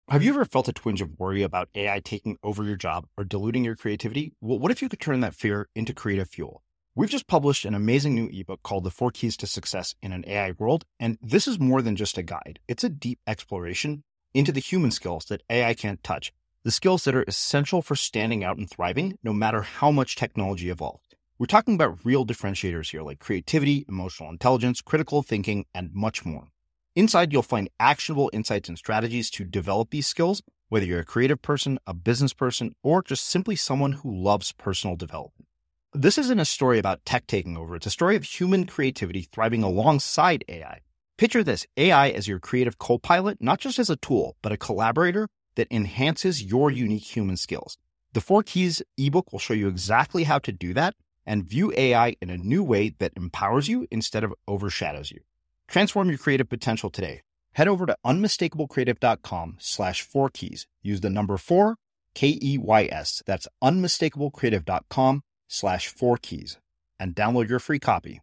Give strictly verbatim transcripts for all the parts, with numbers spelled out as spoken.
Have you ever felt a twinge of worry about A I taking over your job or diluting your creativity? Well, what if you could turn that fear into creative fuel? We've just published an amazing new ebook called The Four Keys to Success in an A I World, and this is more than just a guide. It's a deep exploration into the human skills that A I can't touch, the skills that are essential for standing out and thriving, no matter how much technology evolves. We're talking about real differentiators here, like creativity, emotional intelligence, critical thinking, and much more. Inside, you'll find actionable insights and strategies to develop these skills, whether you're a creative person, a business person, or just simply someone who loves personal development. This isn't a story about tech taking over. It's a story of human creativity thriving alongside A I. Picture this, A I as your creative co-pilot, not just as a tool, but a collaborator that enhances your unique human skills. The Four Keys ebook will show you exactly how to do that and view A I in a new way that empowers you instead of overshadows you. Transform your creative potential today. Head over to unmistakablecreative.com slash four keys. Use the number four, K E Y S. That's unmistakablecreative.com slash four keys and download your free copy.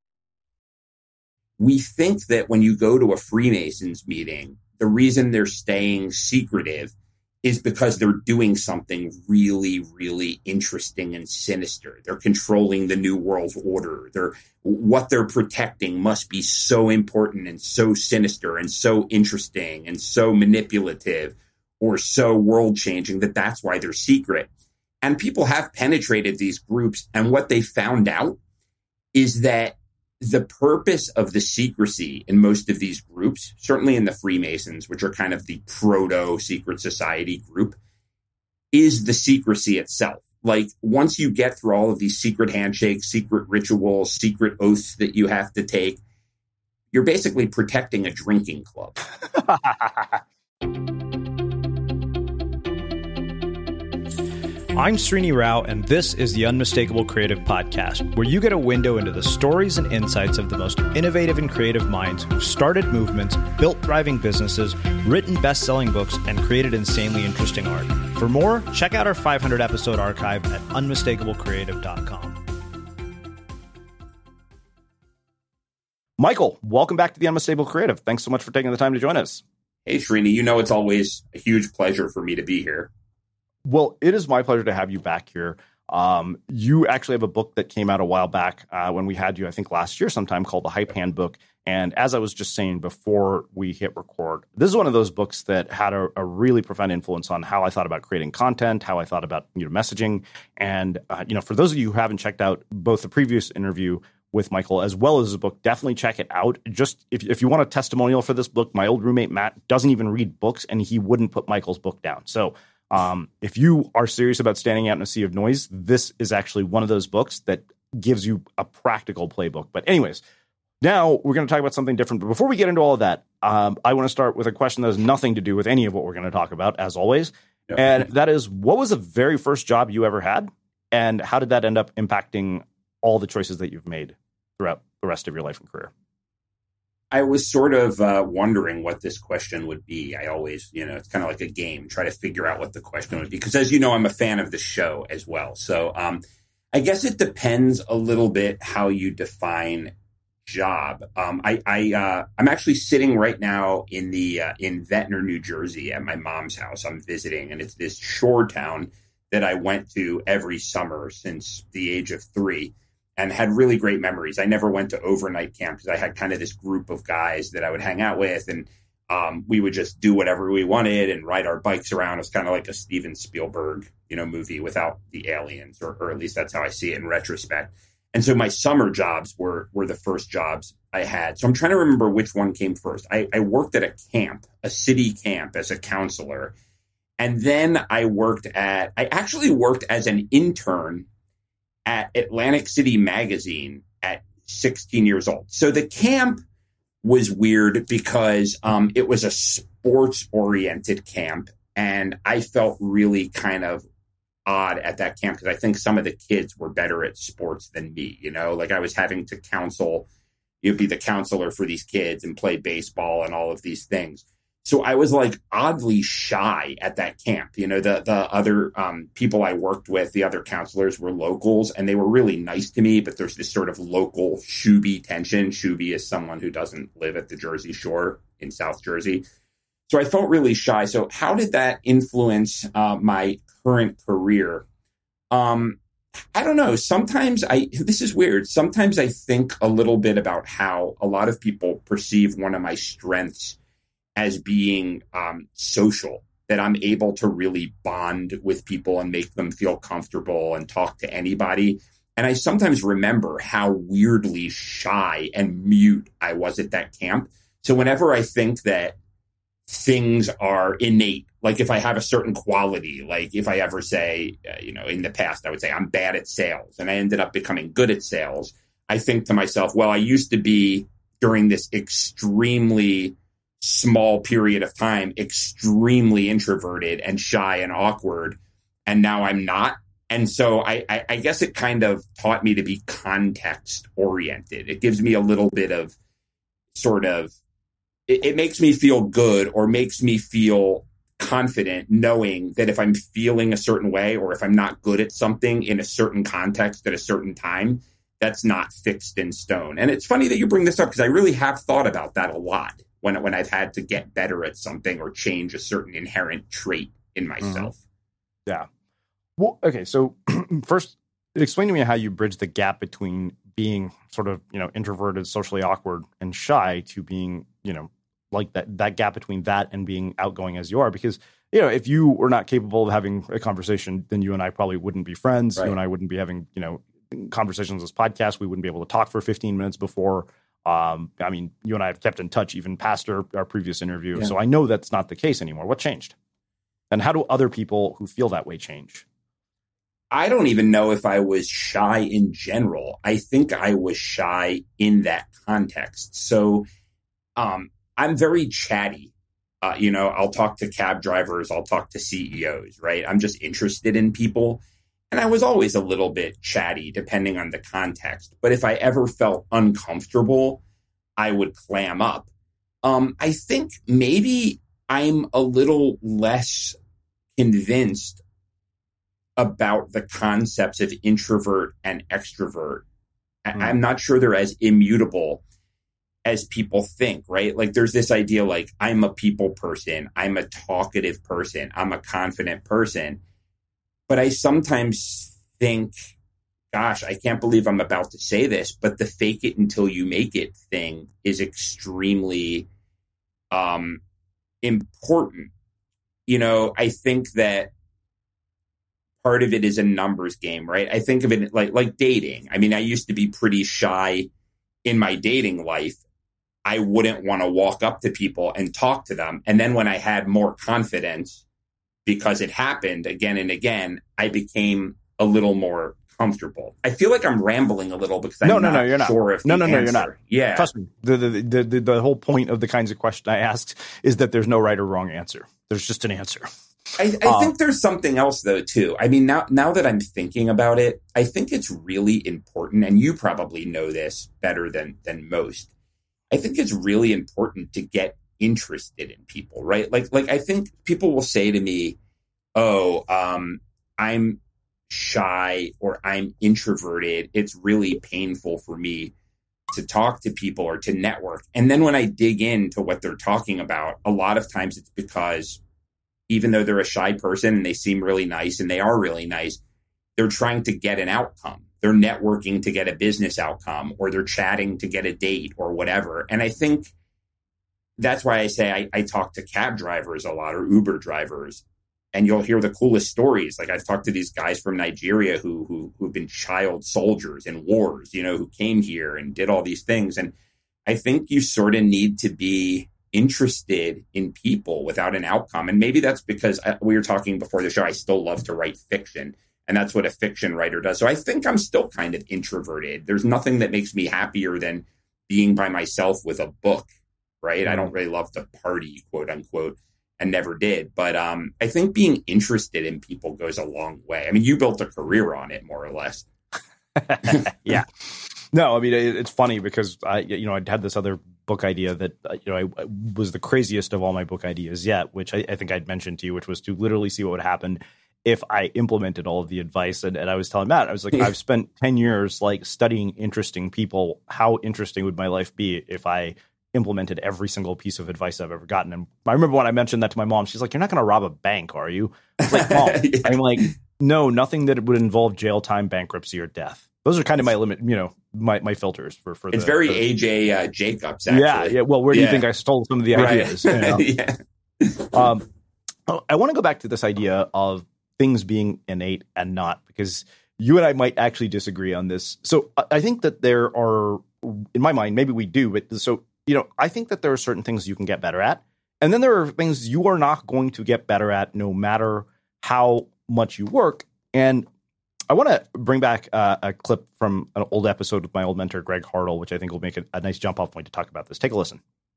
We think that when you go to a Freemasons meeting, the reason they're staying secretive is because they're doing something really, really interesting and sinister. They're controlling the New World Order. They're, what they're protecting must be so important and so sinister and so interesting and so manipulative or so world-changing that that's why they're secret. And people have penetrated these groups, and what they found out is that the purpose of the secrecy in most of these groups, certainly in the Freemasons, which are kind of the proto-secret society group, is the secrecy itself. Like, once you get through all of these secret handshakes, secret rituals, secret oaths that you have to take, you're basically protecting a drinking club. I'm Srini Rao, and this is the Unmistakable Creative Podcast, where you get a window into the stories and insights of the most innovative and creative minds who've started movements, built thriving businesses, written best-selling books, and created insanely interesting art. For more, check out our five hundred episode archive at unmistakable creative dot com. Michael, welcome back to the Unmistakable Creative. Thanks so much for taking the time to join us. Hey, Srini, you know it's always a huge pleasure for me to be here. Well, it is my pleasure to have you back here. Um, you actually have a book that came out a while back uh, when we had you, I think last year sometime, called The Hype Handbook. And as I was just saying before we hit record, this is one of those books that had a, a really profound influence on how I thought about creating content, how I thought about you know messaging. And uh, you know, for those of you who haven't checked out both the previous interview with Michael as well as his book, definitely check it out. Just if, if you want a testimonial for this book, my old roommate Matt doesn't even read books, and he wouldn't put Michael's book down. So Um, if you are serious about standing out in a sea of noise, this is actually one of those books that gives you a practical playbook. But anyways, now we're going to talk about something different. But before we get into all of that, um, I want to start with a question that has nothing to do with any of what we're going to talk about, as always. Yep. And that is, what was the very first job you ever had? And how did that end up impacting all the choices that you've made throughout the rest of your life and career? I was sort of uh, wondering what this question would be. I always, you know, it's kind of like a game, try to figure out what the question would be. Because as you know, I'm a fan of the show as well. So um, I guess it depends a little bit how you define job. Um, I, I, uh, I'm actually sitting right now in the uh, in Ventnor, New Jersey at my mom's house. I'm visiting, and it's this shore town that I went to every summer since the age of three. And had really great memories. I never went to overnight camp because I had kind of this group of guys that I would hang out with, and um, we would just do whatever we wanted and ride our bikes around. It's kind of like a Steven Spielberg, you know, movie without the aliens, or, or at least that's how I see it in retrospect. And so my summer jobs were were the first jobs I had. So I'm trying to remember which one came first. I, I worked at a camp, a city camp, as a counselor, and then I worked at. I actually worked as an intern at Atlantic City Magazine at sixteen years old. So the camp was weird because um, it was a sports-oriented camp, and I felt really kind of odd at that camp because I think some of the kids were better at sports than me, you know? Like, I was having to counsel, you'd be the counselor for these kids and play baseball and all of these things. So I was like oddly shy at that camp. You know, the the other um, people I worked with, the other counselors, were locals, and they were really nice to me. But there's this sort of local Shooby tension. Shooby is someone who doesn't live at the Jersey Shore in South Jersey. so I felt really shy. So how did that influence uh, my current career? Um, I don't know. Sometimes I, this is weird. Sometimes I think a little bit about how a lot of people perceive one of my strengths as being um, social, that I'm able to really bond with people and make them feel comfortable and talk to anybody. And I sometimes remember how weirdly shy and mute I was at that camp. So whenever I think that things are innate, like if I have a certain quality, like if I ever say, uh, you know, in the past, I would say I'm bad at sales and I ended up becoming good at sales. I think to myself, well, I used to be during this extremely small period of time, extremely introverted and shy and awkward. And now I'm not. And so I, I, I guess it kind of taught me to be context oriented. It gives me a little bit of sort of, it, it makes me feel good or makes me feel confident knowing that if I'm feeling a certain way or if I'm not good at something in a certain context at a certain time, that's not fixed in stone. And it's funny that you bring this up because I really have thought about that a lot when, when I've had to get better at something or change a certain inherent trait in myself. Mm-hmm. Yeah. Well, okay. So first, explain to me how you bridge the gap between being sort of, you know, introverted, socially awkward and shy to being, you know, like that, that gap between that and being outgoing as you are. Because, you know, if you were not capable of having a conversation, then you and I probably wouldn't be friends. Right. You and I wouldn't be having, you know, conversations as podcasts. We wouldn't be able to talk for fifteen minutes before. Um, I mean, you and I have kept in touch even past our, our previous interview. Yeah. So I know that's not the case anymore. What changed? And how do other people who feel that way change? I don't even know if I was shy in general. I think I was shy in that context. So um, I'm very chatty. Uh, you know, I'll talk to cab drivers. I'll talk to C E Os, right? I'm just interested in people. And I was always a little bit chatty depending on the context. But if I ever felt uncomfortable, I would clam up. Um, I think maybe I'm a little less convinced about the concepts of introvert and extrovert. Mm. I'm not sure they're as immutable as people think, right? Like there's this idea like I'm a people person, I'm a talkative person, I'm a confident person. But I sometimes think, gosh, I can't believe I'm about to say this, but the fake it until you make it thing is extremely um, important. You know, I think that part of it is a numbers game, right? I think of it like like dating. I mean, I used to be pretty shy in my dating life. I wouldn't want to walk up to people and talk to them. And then when I had more confidence, because it happened again and again, I became a little more comfortable. I feel like I'm rambling a little because I'm no, no, not no, you're not. sure if no, no, no, answer. You're not. Yeah, trust me. The, the the the the whole point of the kinds of questions I asked is that there's no right or wrong answer. There's just an answer. I, I um, think there's something else though too. I mean, now now that I'm thinking about it, I think it's really important, and you probably know this better than than most. I think it's really important to get interested in people, right? Like like I think people will say to me, "Oh, um, I'm shy or I'm introverted. It's really painful for me to talk to people or to network." And then when I dig into what they're talking about, a lot of times it's because even though they're a shy person and they seem really nice and they are really nice, they're trying to get an outcome. They're networking to get a business outcome, or they're chatting to get a date or whatever. And I think that's why I say I, I talk to cab drivers a lot or Uber drivers, and you'll hear the coolest stories. Like I've talked to these guys from Nigeria who, who, who've been child soldiers in wars, you know, who came here and did all these things. And I think you sort of need to be interested in people without an outcome. And maybe that's because I, we were talking before the show, I still love to write fiction. And that's what a fiction writer does. So I think I'm still kind of introverted. There's nothing that makes me happier than being by myself with a book, right? Mm-hmm. I don't really love to party, quote unquote, and never did. But um, I think being interested in people goes a long way. I mean, you built a career on it, more or less. Yeah. No, I mean, it's funny because I, you know, I'd had this other book idea that, you know, I, I was the craziest of all my book ideas yet, which I, I think I'd mentioned to you, which was to literally see what would happen if I implemented all of the advice. And, and I was telling Matt, I was like, I've spent ten years like studying interesting people. How interesting would my life be if I implemented every single piece of advice I've ever gotten. And I remember when I mentioned that to my mom, she's like, "You're not going to rob a bank, are you?" I was like, "Mom," yeah. I'm like, "No, nothing that would involve jail time, bankruptcy, or death." Those are kind of my limit, you know, my, my filters for for. It's the, very the, A J uh, Jacobs. Actually. Yeah, yeah. Well, where do yeah. you think I stole some of the ideas? Right. You know? yeah. Um, I want to go back to this idea of things being innate and not, because you and I might actually disagree on this. So I think that there are, in my mind, maybe we do, but so, you know, I think that there are certain things you can get better at. And then there are things you are not going to get better at no matter how much you work. And I want to bring back uh, a clip from an old episode with my old mentor, Greg Hartle, which I think will make a, a nice jump off point to talk about this. Take a listen.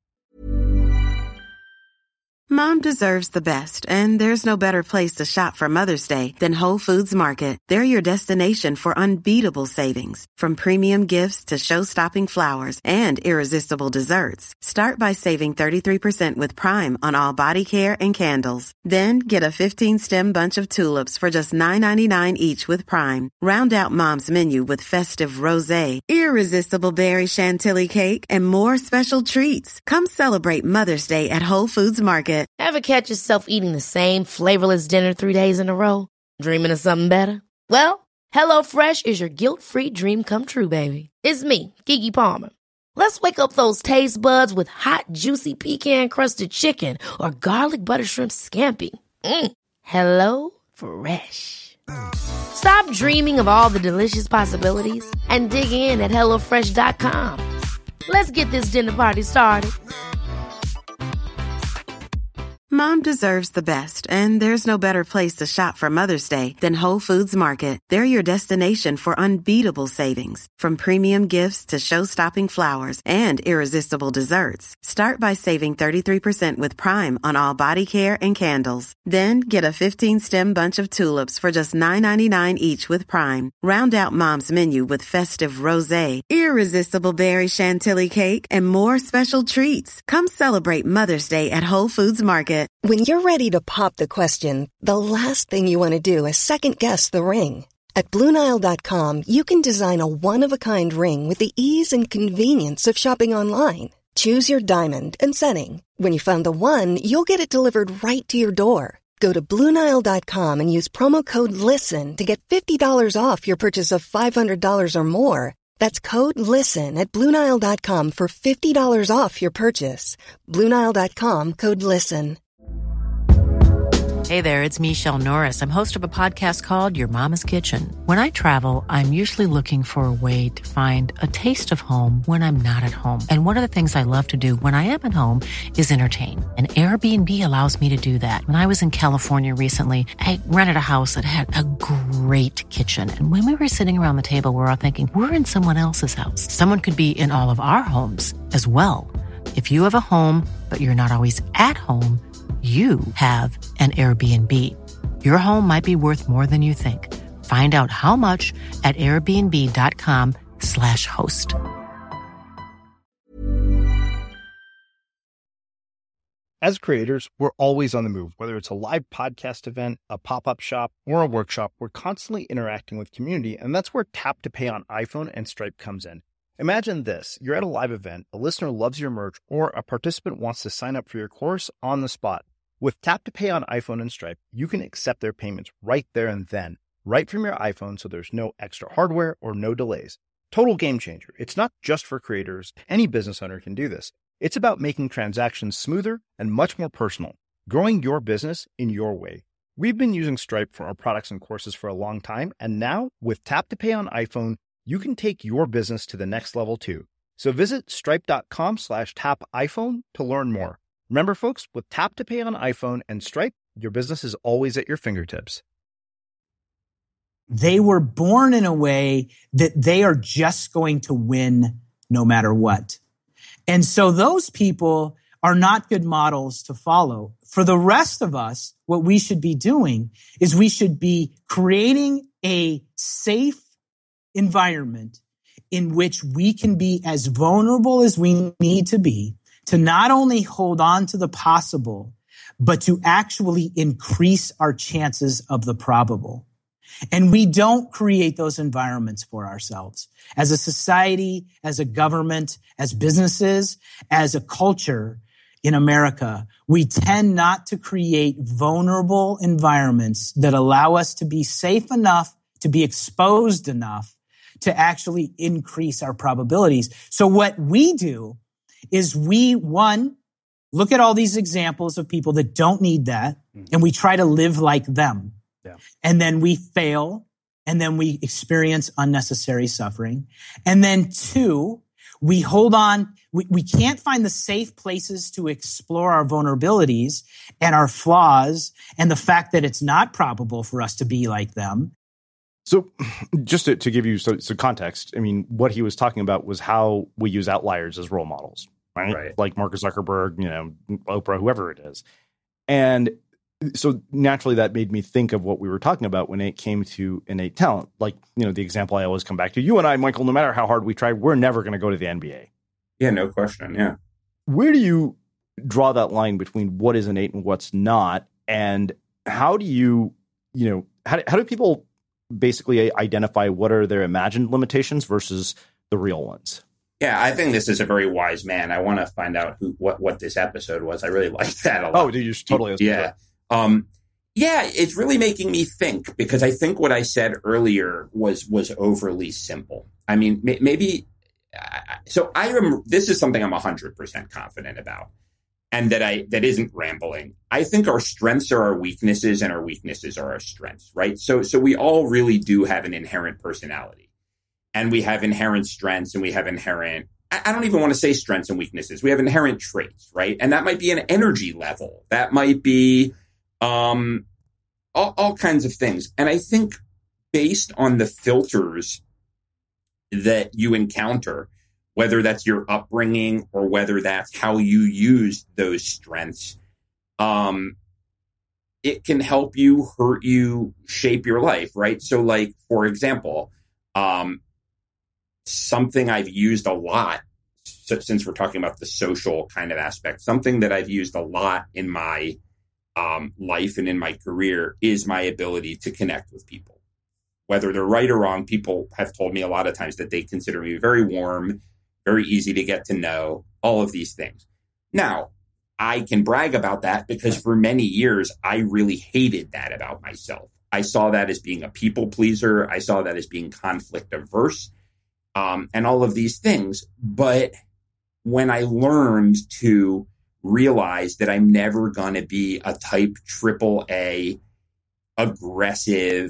Mom deserves the best, and there's no better place to shop for Mother's Day than Whole Foods Market. They're your destination for unbeatable savings, from premium gifts to show-stopping flowers and irresistible desserts. Start by saving thirty-three percent with Prime on all body care and candles. Then get a fifteen-stem bunch of tulips for just nine ninety-nine each with Prime. Round out Mom's menu with festive rosé, irresistible berry chantilly cake, and more special treats. Come celebrate Mother's Day at Whole Foods Market. Ever catch yourself eating the same flavorless dinner three days in a row? Dreaming of something better? Well, HelloFresh is your guilt-free dream come true, baby. It's me, Keke Palmer. Let's wake up those taste buds with hot, juicy pecan-crusted chicken or garlic butter shrimp scampi. Mm. Hello Fresh. Stop dreaming of all the delicious possibilities and dig in at hello fresh dot com. Let's get this dinner party started. Mom deserves the best, and there's no better place to shop for Mother's Day than Whole Foods Market. They're your destination for unbeatable savings, from premium gifts to show-stopping flowers and irresistible desserts. Start by saving thirty-three percent with Prime on all body care and candles. Then get a fifteen-stem bunch of tulips for just nine ninety-nine each with Prime. Round out Mom's menu with festive rosé, irresistible berry chantilly cake, and more special treats. Come celebrate Mother's Day at Whole Foods Market. When you're ready to pop the question, the last thing you want to do is second-guess the ring. At Blue Nile dot com, you can design a one-of-a-kind ring with the ease and convenience of shopping online. Choose your diamond and setting. When you find the one, you'll get it delivered right to your door. Go to Blue Nile dot com and use promo code LISTEN to get fifty dollars off your purchase of five hundred dollars or more. That's code LISTEN at Blue Nile dot com for fifty dollars off your purchase. Blue Nile dot com, code LISTEN. Hey there, it's Michelle Norris. I'm host of a podcast called Your Mama's Kitchen. When I travel, I'm usually looking for a way to find a taste of home when I'm not at home. And one of the things I love to do when I am at home is entertain. And Airbnb allows me to do that. When I was in California recently, I rented a house that had a great kitchen. And when we were sitting around the table, we were all thinking, we're in someone else's house. Someone could be in all of our homes as well. If you have a home, but you're not always at home, you have an Airbnb. Your home might be worth more than you think. Find out how much at airbnb.com slash host. As creators, we're always on the move. Whether it's a live podcast event, a pop-up shop, or a workshop, we're constantly interacting with community, and that's where Tap to Pay on iPhone and Stripe comes in. Imagine this. You're at a live event, a listener loves your merch, or a participant wants to sign up for your course on the spot. With Tap to Pay on iPhone and Stripe, you can accept their payments right there and then, right from your iPhone, so there's no extra hardware or no delays. Total game changer. It's not just for creators. Any business owner can do this. It's about making transactions smoother and much more personal, growing your business in your way. We've been using Stripe for our products and courses for a long time, and now with Tap to Pay on iPhone, you can take your business to the next level too. So visit stripe.com slash tap iPhone to learn more. Remember, folks, with Tap to Pay on iPhone and Stripe, your business is always at your fingertips. They were born in a way that they are just going to win no matter what. And so those people are not good models to follow. For the rest of us, what we should be doing is we should be creating a safe environment in which we can be as vulnerable as we need to be to not only hold on to the possible, but to actually increase our chances of the probable. And we don't create those environments for ourselves. As a society, as a government, as businesses, as a culture in America, we tend not to create vulnerable environments that allow us to be safe enough, to be exposed enough to actually increase our probabilities. So what we do is we, one, look at all these examples of people that don't need that, and we try to live like them. Yeah. And then we fail, and then we experience unnecessary suffering. And then two, we hold on, we, we can't find the safe places to explore our vulnerabilities and our flaws and the fact that it's not probable for us to be like them. So just to, to give you some, some context, I mean, what he was talking about was how we use outliers as role models, right? right. Like Mark Zuckerberg, you know, Oprah, whoever it is. And so naturally that made me think of what we were talking about when it came to innate talent. Like, you know, the example I always come back to, you and I, Michael, no matter how hard we try, we're never going to go to the N B A. Yeah, no question. Yeah. Where do you draw that line between what is innate and what's not? And how do you, you know, how, how do people basically identify what are their imagined limitations versus the real ones? Yeah, I think this is a very wise man. I want to find out who what, what this episode was. I really like that a lot. Oh, dude, you should totally. Yeah. Um, yeah, it's really making me think, because I think what I said earlier was was overly simple. I mean, may, maybe uh, so I am. This is something I'm one hundred percent confident about, and that I that isn't rambling. I think our strengths are our weaknesses, and our weaknesses are our strengths. Right. So so we all really do have an inherent personality, and we have inherent strengths, and we have inherent. I don't even want to say strengths and weaknesses. We have inherent traits, right? And that might be an energy level. That might be um, all, all kinds of things. And I think based on the filters that you encounter, whether that's your upbringing or whether that's how you use those strengths, um, it can help you, hurt you, shape your life, right? So like, for example, um, something I've used a lot, so since we're talking about the social kind of aspect, something that I've used a lot in my um, life and in my career is my ability to connect with people. Whether they're right or wrong, people have told me a lot of times that they consider me very warm, very easy to get to know, all of these things. Now, I can brag about that because for many years, I really hated that about myself. I saw that as being a people pleaser. I saw that as being conflict averse. Um, and all of these things. But when I learned to realize that I'm never going to be a type triple A, aggressive,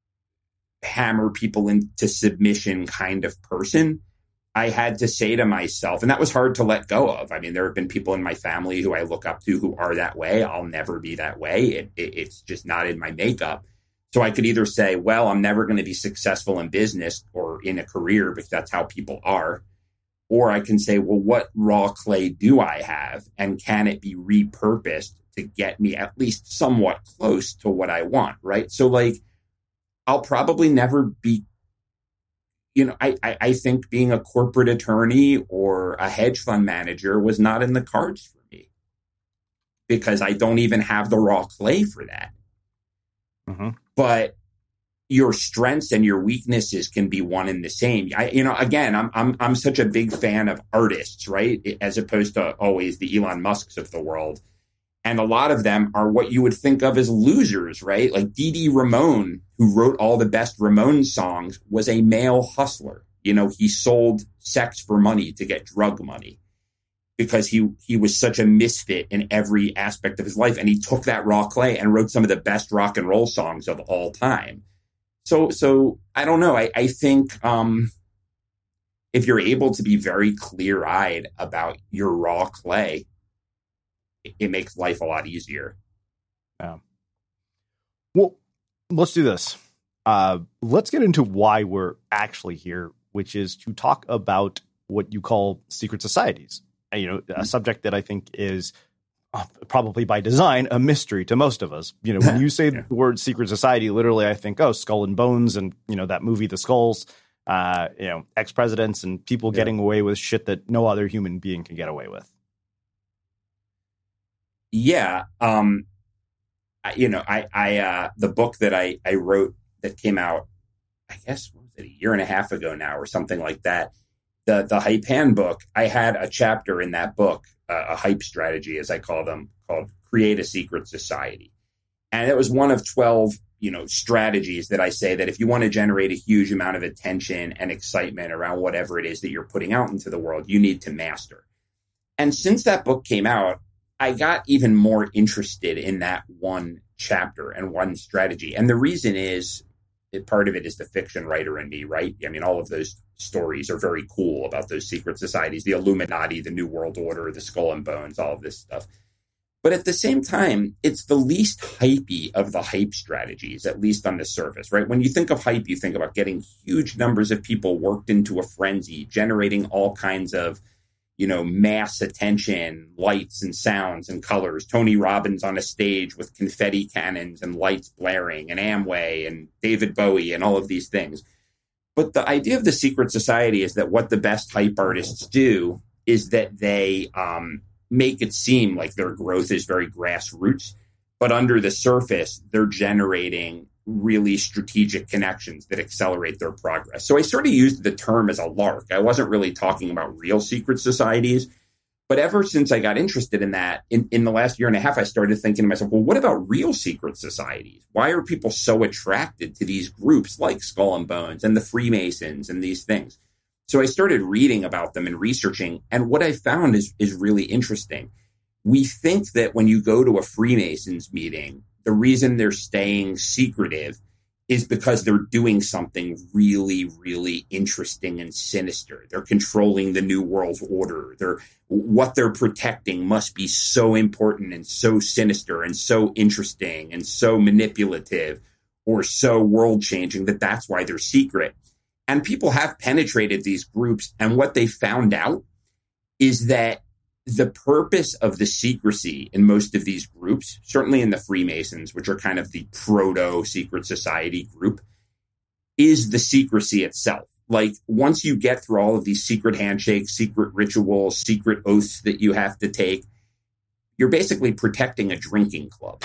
hammer people into submission kind of person, I had to say to myself, and that was hard to let go of. I mean, there have been people in my family who I look up to who are that way. I'll never be that way. It, it, it's just not in my makeup. So I could either say, well, I'm never going to be successful in business or in a career because that's how people are. Or I can say, well, what raw clay do I have? And can it be repurposed to get me at least somewhat close to what I want? Right. So like, I'll probably never be, you know, I, I, I think being a corporate attorney or a hedge fund manager was not in the cards for me because I don't even have the raw clay for that. Mm-hmm. But your strengths and your weaknesses can be one and the same. I, you know, again, I'm I'm I'm such a big fan of artists, right? As opposed to always the Elon Musks of the world. And a lot of them are what you would think of as losers, right? Like Dee Dee Ramone, who wrote all the best Ramones songs, was a male hustler. You know, he sold sex for money to get drug money because he he was such a misfit in every aspect of his life. And he took that raw clay and wrote some of the best rock and roll songs of all time. So, so I don't know. I, I think um, if you're able to be very clear-eyed about your raw clay, it, it makes life a lot easier. Yeah. Well, let's do this. Uh, let's get into why we're actually here, which is to talk about what you call secret societies. You know, a subject that I think is uh, probably by design a mystery to most of us. You know, when you say yeah. the word secret society, literally, I think, oh, Skull and Bones, and you know that movie, The Skulls. Uh, you know, ex-presidents and people yeah. getting away with shit that no other human being can get away with. Yeah, um, you know, I, I uh, the book that I I wrote that came out, I guess, what was it, a year and a half ago now or something like that. The the Hype Handbook, I had a chapter in that book, uh, a hype strategy, as I call them, called Create a Secret Society. And it was one of twelve, you know, strategies that I say that if you want to generate a huge amount of attention and excitement around whatever it is that you're putting out into the world, you need to master. And since that book came out, I got even more interested in that one chapter and one strategy. And the reason is, it, part of it is the fiction writer in me, right? I mean, all of those stories are very cool about those secret societies, the Illuminati, the New World Order, the Skull and Bones, all of this stuff. But at the same time, it's the least hypey of the hype strategies, at least on the surface, right? When you think of hype, you think about getting huge numbers of people worked into a frenzy, generating all kinds of, you know, mass attention, lights and sounds and colors. Tony Robbins on a stage with confetti cannons and lights blaring, and Amway and David Bowie and all of these things. But the idea of the secret society is that what the best hype artists do is that they um, make it seem like their growth is very grassroots, but under the surface, they're generating really strategic connections that accelerate their progress. So I sort of used the term as a lark. I wasn't really talking about real secret societies. But ever since I got interested in that, in, in the last year and a half, I started thinking to myself, well, what about real secret societies? Why are people so attracted to these groups like Skull and Bones and the Freemasons and these things? So I started reading about them and researching. And what I found is, is really interesting. We think that when you go to a Freemasons meeting, the reason they're staying secretive is because they're doing something really, really interesting and sinister. They're controlling the New World Order. They're, what they're protecting must be so important and so sinister and so interesting and so manipulative or so world-changing that that's why they're secret. And people have penetrated these groups, and what they found out is that the purpose of the secrecy in most of these groups, certainly in the Freemasons, which are kind of the proto-secret society group, is the secrecy itself. Like, once you get through all of these secret handshakes, secret rituals, secret oaths that you have to take, you're basically protecting a drinking club.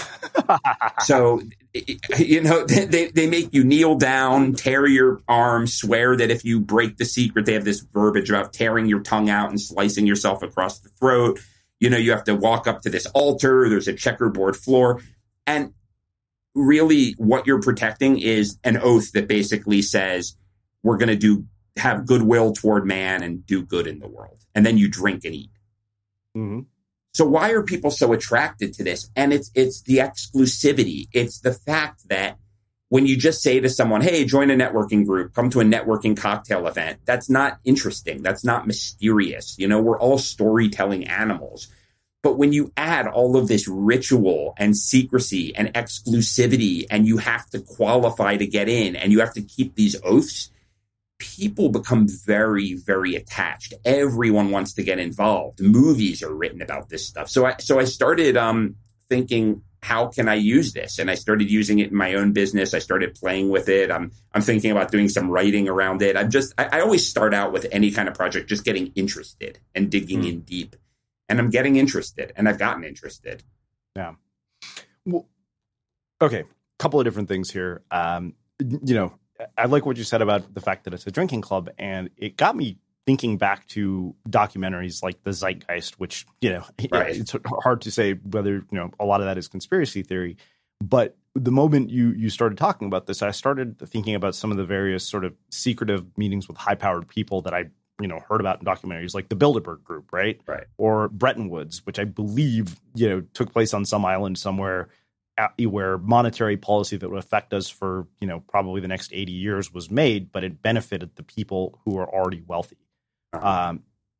So, you know, they, they make you kneel down, tear your arm, swear that if you break the secret, they have this verbiage about tearing your tongue out and slicing yourself across the throat. You know, you have to walk up to this altar. There's a checkerboard floor. And really what you're protecting is an oath that basically says, we're going to do have goodwill toward man and do good in the world. And then you drink and eat. Mm-hmm. So why are people so attracted to this? And it's it's the exclusivity. It's the fact that when you just say to someone, hey, join a networking group, come to a networking cocktail event, that's not interesting. That's not mysterious. You know, we're all storytelling animals. But when you add all of this ritual and secrecy and exclusivity, and you have to qualify to get in, and you have to keep these oaths, people become very, very attached. Everyone wants to get involved. Movies are written about this stuff. So I, so I started um, thinking, how can I use this? And I started using it in my own business. I started playing with it. I'm, I'm thinking about doing some writing around it. I'm just, I, I always start out with any kind of project, just getting interested and digging mm. in deep. And I'm getting interested, and I've gotten interested. Yeah. Well, okay. A couple of different things here. Um, you know, I like what you said about the fact that it's a drinking club, and it got me thinking back to documentaries like The Zeitgeist, which, you know, right. it's hard to say whether, you know, a lot of that is conspiracy theory. But the moment you you started talking about this, I started thinking about some of the various sort of secretive meetings with high-powered people that I, you know, heard about in documentaries, like the Bilderberg Group, right? Right. Or Bretton Woods, which I believe, you know, took place on some island somewhere, where monetary policy that would affect us for, you know, probably the next eighty years was made, but it benefited the people who are already wealthy. Uh-huh. Um,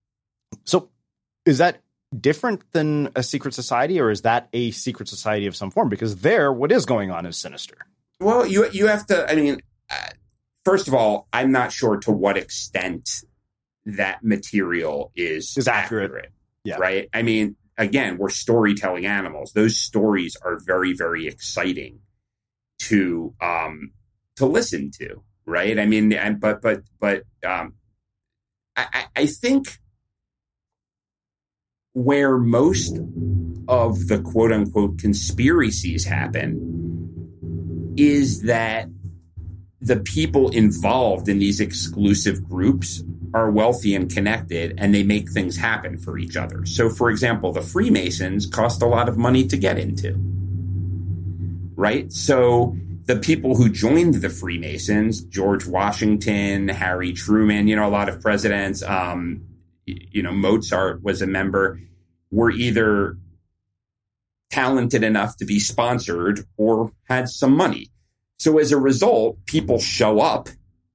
so is that different than a secret society, or is that a secret society of some form? Because there, what is going on is sinister. Well, you you have to, I mean, uh, first of all, I'm not sure to what extent that material is, is accurate. accurate. Yeah. Right. I mean, again, we're storytelling animals. Those stories are very, very exciting to um, to listen to, right? I mean, and, but but but um, I, I think where most of the quote unquote conspiracies happen is that the people involved in these exclusive groups are wealthy and connected, and they make things happen for each other. So, for example, the Freemasons cost a lot of money to get into, right? So the people who joined the Freemasons, George Washington, Harry Truman, you know, a lot of presidents, um, you know, Mozart was a member, were either talented enough to be sponsored or had some money. So as a result, people show up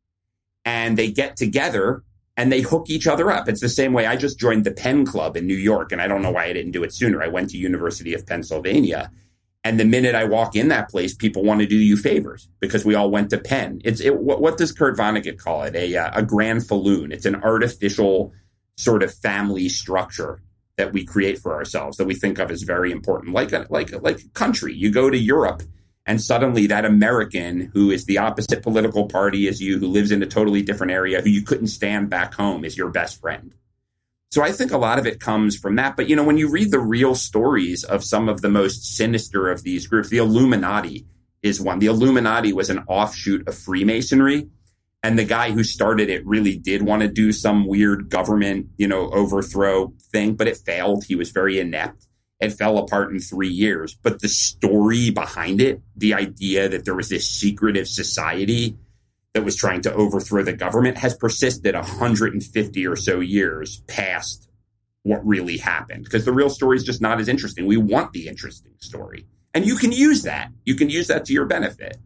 and they get together and they hook each other up. It's the same way I just joined the Penn Club in New York, and I don't know why I didn't do it sooner. I went to University of Pennsylvania. And the minute I walk in that place, people want to do you favors because we all went to Penn. It's it, what, what does Kurt Vonnegut call it? A, uh, a granfalloon. It's an artificial sort of family structure that we create for ourselves that we think of as very important, like a, like like a country. You go to Europe, and suddenly that American who is the opposite political party as you, who lives in a totally different area, who you couldn't stand back home, is your best friend. So I think a lot of it comes from that. But, you know, when you read the real stories of some of the most sinister of these groups, the Illuminati is one. The Illuminati was an offshoot of Freemasonry. And the guy who started it really did want to do some weird government, you know, overthrow thing, but it failed. He was very inept. It fell apart in three years. But the story behind it, the idea that there was this secretive society that was trying to overthrow the government, has persisted one hundred fifty or so years past what really happened, because the real story is just not as interesting. We want the interesting story. And you can use that. You can use that to your benefit.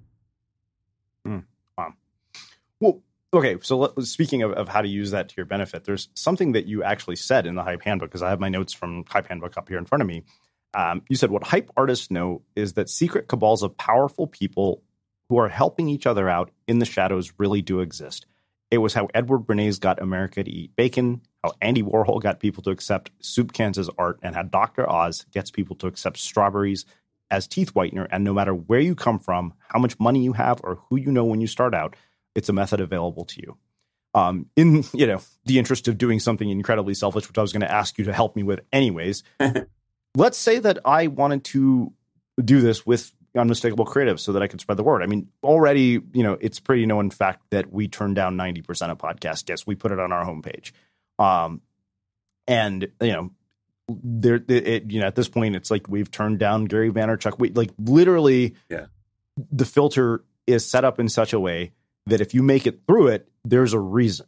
Mm, wow. Well, okay. So let, speaking of, of how to use that to your benefit, there's something that you actually said in the Hype Handbook, because I have my notes from Hype Handbook up here in front of me. Um, you said, what hype artists know is that secret cabals of powerful people who are helping each other out in the shadows really do exist. It was how Edward Bernays got America to eat bacon, how Andy Warhol got people to accept soup cans as art, and how Doctor Oz gets people to accept strawberries as teeth whitener. And no matter where you come from, how much money you have, or who you know when you start out, it's a method available to you. Um, in, you know, the interest of doing something incredibly selfish, which I was going to ask you to help me with anyways, let's say that I wanted to do this with Unmistakable Creative so that I could spread the word. I mean, already, you know, it's pretty known fact that we turn down ninety percent of podcast guests. We put it on our homepage. Um, and, you know, there, it, you know, at this point, it's like we've turned down Gary Vaynerchuk. We like literally, yeah. The filter is set up in such a way that if you make it through it, there's a reason.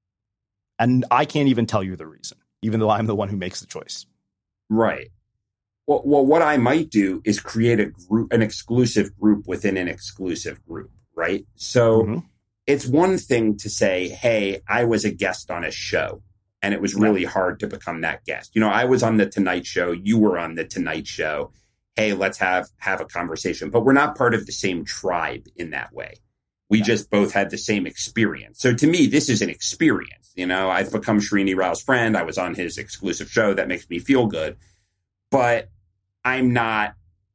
And I can't even tell you the reason, even though I'm the one who makes the choice. Right. Well, well, what I might do is create a group, an exclusive group within an exclusive group, right? So mm-hmm. It's one thing to say, hey, I was a guest on a show and it was really yeah. hard to become that guest. You know, I was on the Tonight Show. You were on the Tonight Show. Hey, let's have, have a conversation. But we're not part of the same tribe in that way. We yeah. just both had the same experience. So to me, this is an experience. You know, I've become Srini Rao's friend. I was on his exclusive show. That makes me feel good. But I'm not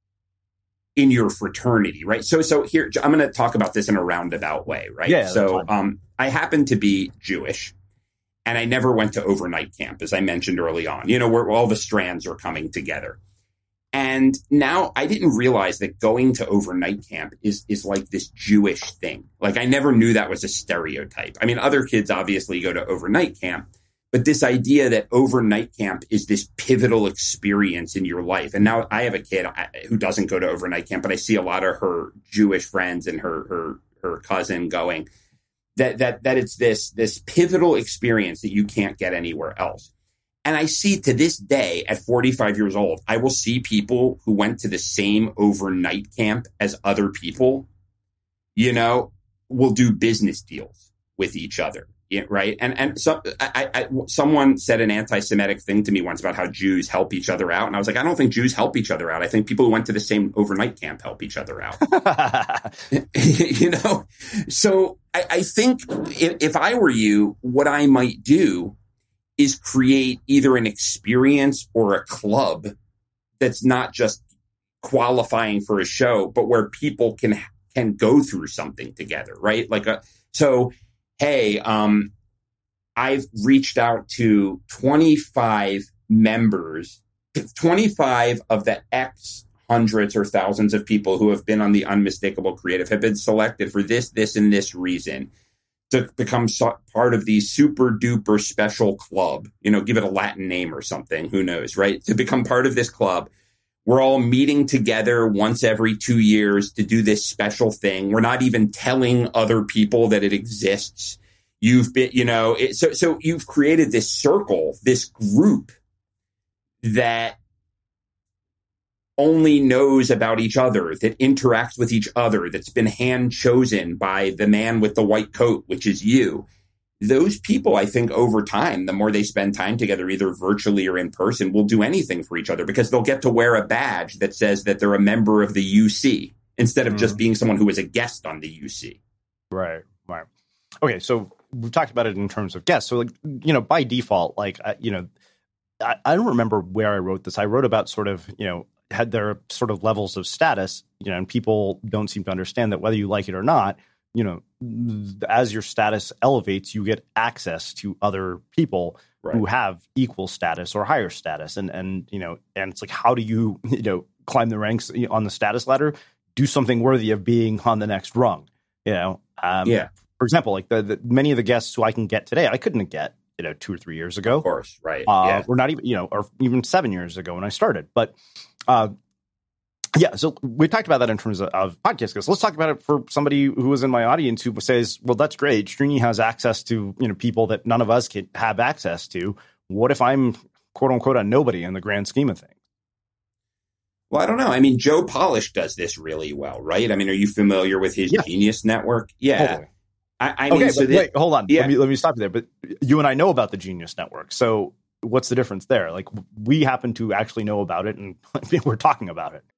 in your fraternity, right? So, so here, I'm going to talk about this in a roundabout way, right? Yeah. So, um, I happen to be Jewish, and I never went to overnight camp, as I mentioned early on, you know, where all the strands are coming together. And now I didn't realize that going to overnight camp is, is like this Jewish thing. Like I never knew that was a stereotype. I mean, other kids obviously go to overnight camp, but this idea that overnight camp is this pivotal experience in your life. And now I have a kid who doesn't go to overnight camp, but I see a lot of her Jewish friends and her her her cousin going, that that that it's this this pivotal experience that you can't get anywhere else. And I see to this day at forty-five years old, I will see people who went to the same overnight camp as other people, you know, will do business deals with each other. Yeah, right. And and so I, I, someone said an anti-Semitic thing to me once about how Jews help each other out. And I was like, I don't think Jews help each other out. I think people who went to the same overnight camp help each other out. You know, so I, I think if, if I were you, what I might do is create either an experience or a club that's not just qualifying for a show, but where people can can go through something together. Right. Like a so. Hey, um, I've reached out to twenty-five members, twenty-five of the X hundreds or thousands of people who have been on the Unmistakable Creative have been selected for this, this, and this reason to become so- part of the super duper special club, you know, give it a Latin name or something, who knows, right? To become part of this club. We're all meeting together once every two years to do this special thing. We're not even telling other people that it exists. You've been, you know, it, so, so you've created this circle, this group that only knows about each other, that interacts with each other, that's been hand chosen by the man with the white coat, which is you. Those people, I think, over time, the more they spend time together, either virtually or in person, will do anything for each other because they'll get to wear a badge that says that they're a member of the U C instead of mm. just being someone who is a guest on the U C. Right, right. Okay, so we've talked about it in terms of guests. So, like, you know, by default, like, I, you know, I, I don't remember where I wrote this. I wrote about sort of, you know, had their sort of levels of status, you know, and people don't seem to understand that whether you like it or not, you know, as your status elevates, you get access to other people right. who have equal status or higher status. And, and, you know, and it's like, how do you, you know, climb the ranks on the status ladder? Do something worthy of being on the next rung, you know? Um, yeah. For example, like the, the many of the guests who I can get today, I couldn't get, you know, two or three years ago. Of course, right. Uh, yeah. Or not even, you know, or even seven years ago when I started. But uh, yeah, so we talked about that in terms of, of podcast guests. Let's talk about it for somebody who was in my audience who says, well, that's great. Srini has access to, you know, people that none of us can have access to. What if I'm, quote unquote, a nobody in the grand scheme of things? Well, I don't know. I mean, Joe Polish does this really well, right? I mean, are you familiar with his yeah. Genius Network? Yeah. Totally. I, I mean, okay, so but that, wait, hold on. Yeah. Let me let me stop you there. But you and I know about the Genius Network. So what's the difference there? Like, we happen to actually know about it, and we're talking about it.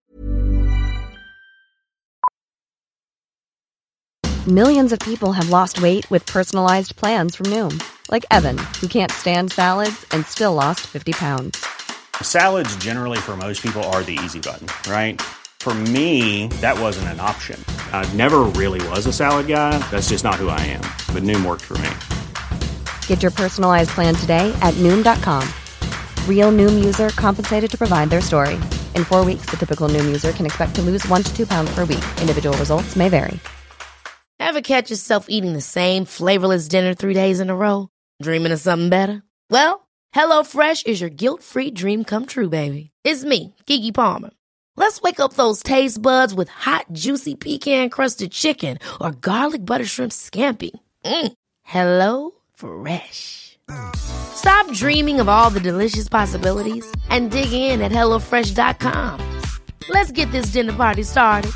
Millions of people have lost weight with personalized plans from Noom. Like Evan, who can't stand salads and still lost fifty pounds. Salads generally for most people are the easy button, right? For me, that wasn't an option. I never really was a salad guy. That's just not who I am. But Noom worked for me. Get your personalized plan today at Noom dot com. Real Noom user compensated to provide their story. In four weeks, the typical Noom user can expect to lose one to two pounds per week. Individual results may vary. Ever catch yourself eating the same flavorless dinner three days in a row? Dreaming of something better? Well, HelloFresh is your guilt-free dream come true, baby. It's me, Keke Palmer. Let's wake up those taste buds with hot, juicy pecan-crusted chicken or garlic butter shrimp scampi. Mm. Hello Fresh. Stop dreaming of all the delicious possibilities and dig in at hello fresh dot com. Let's get this dinner party started.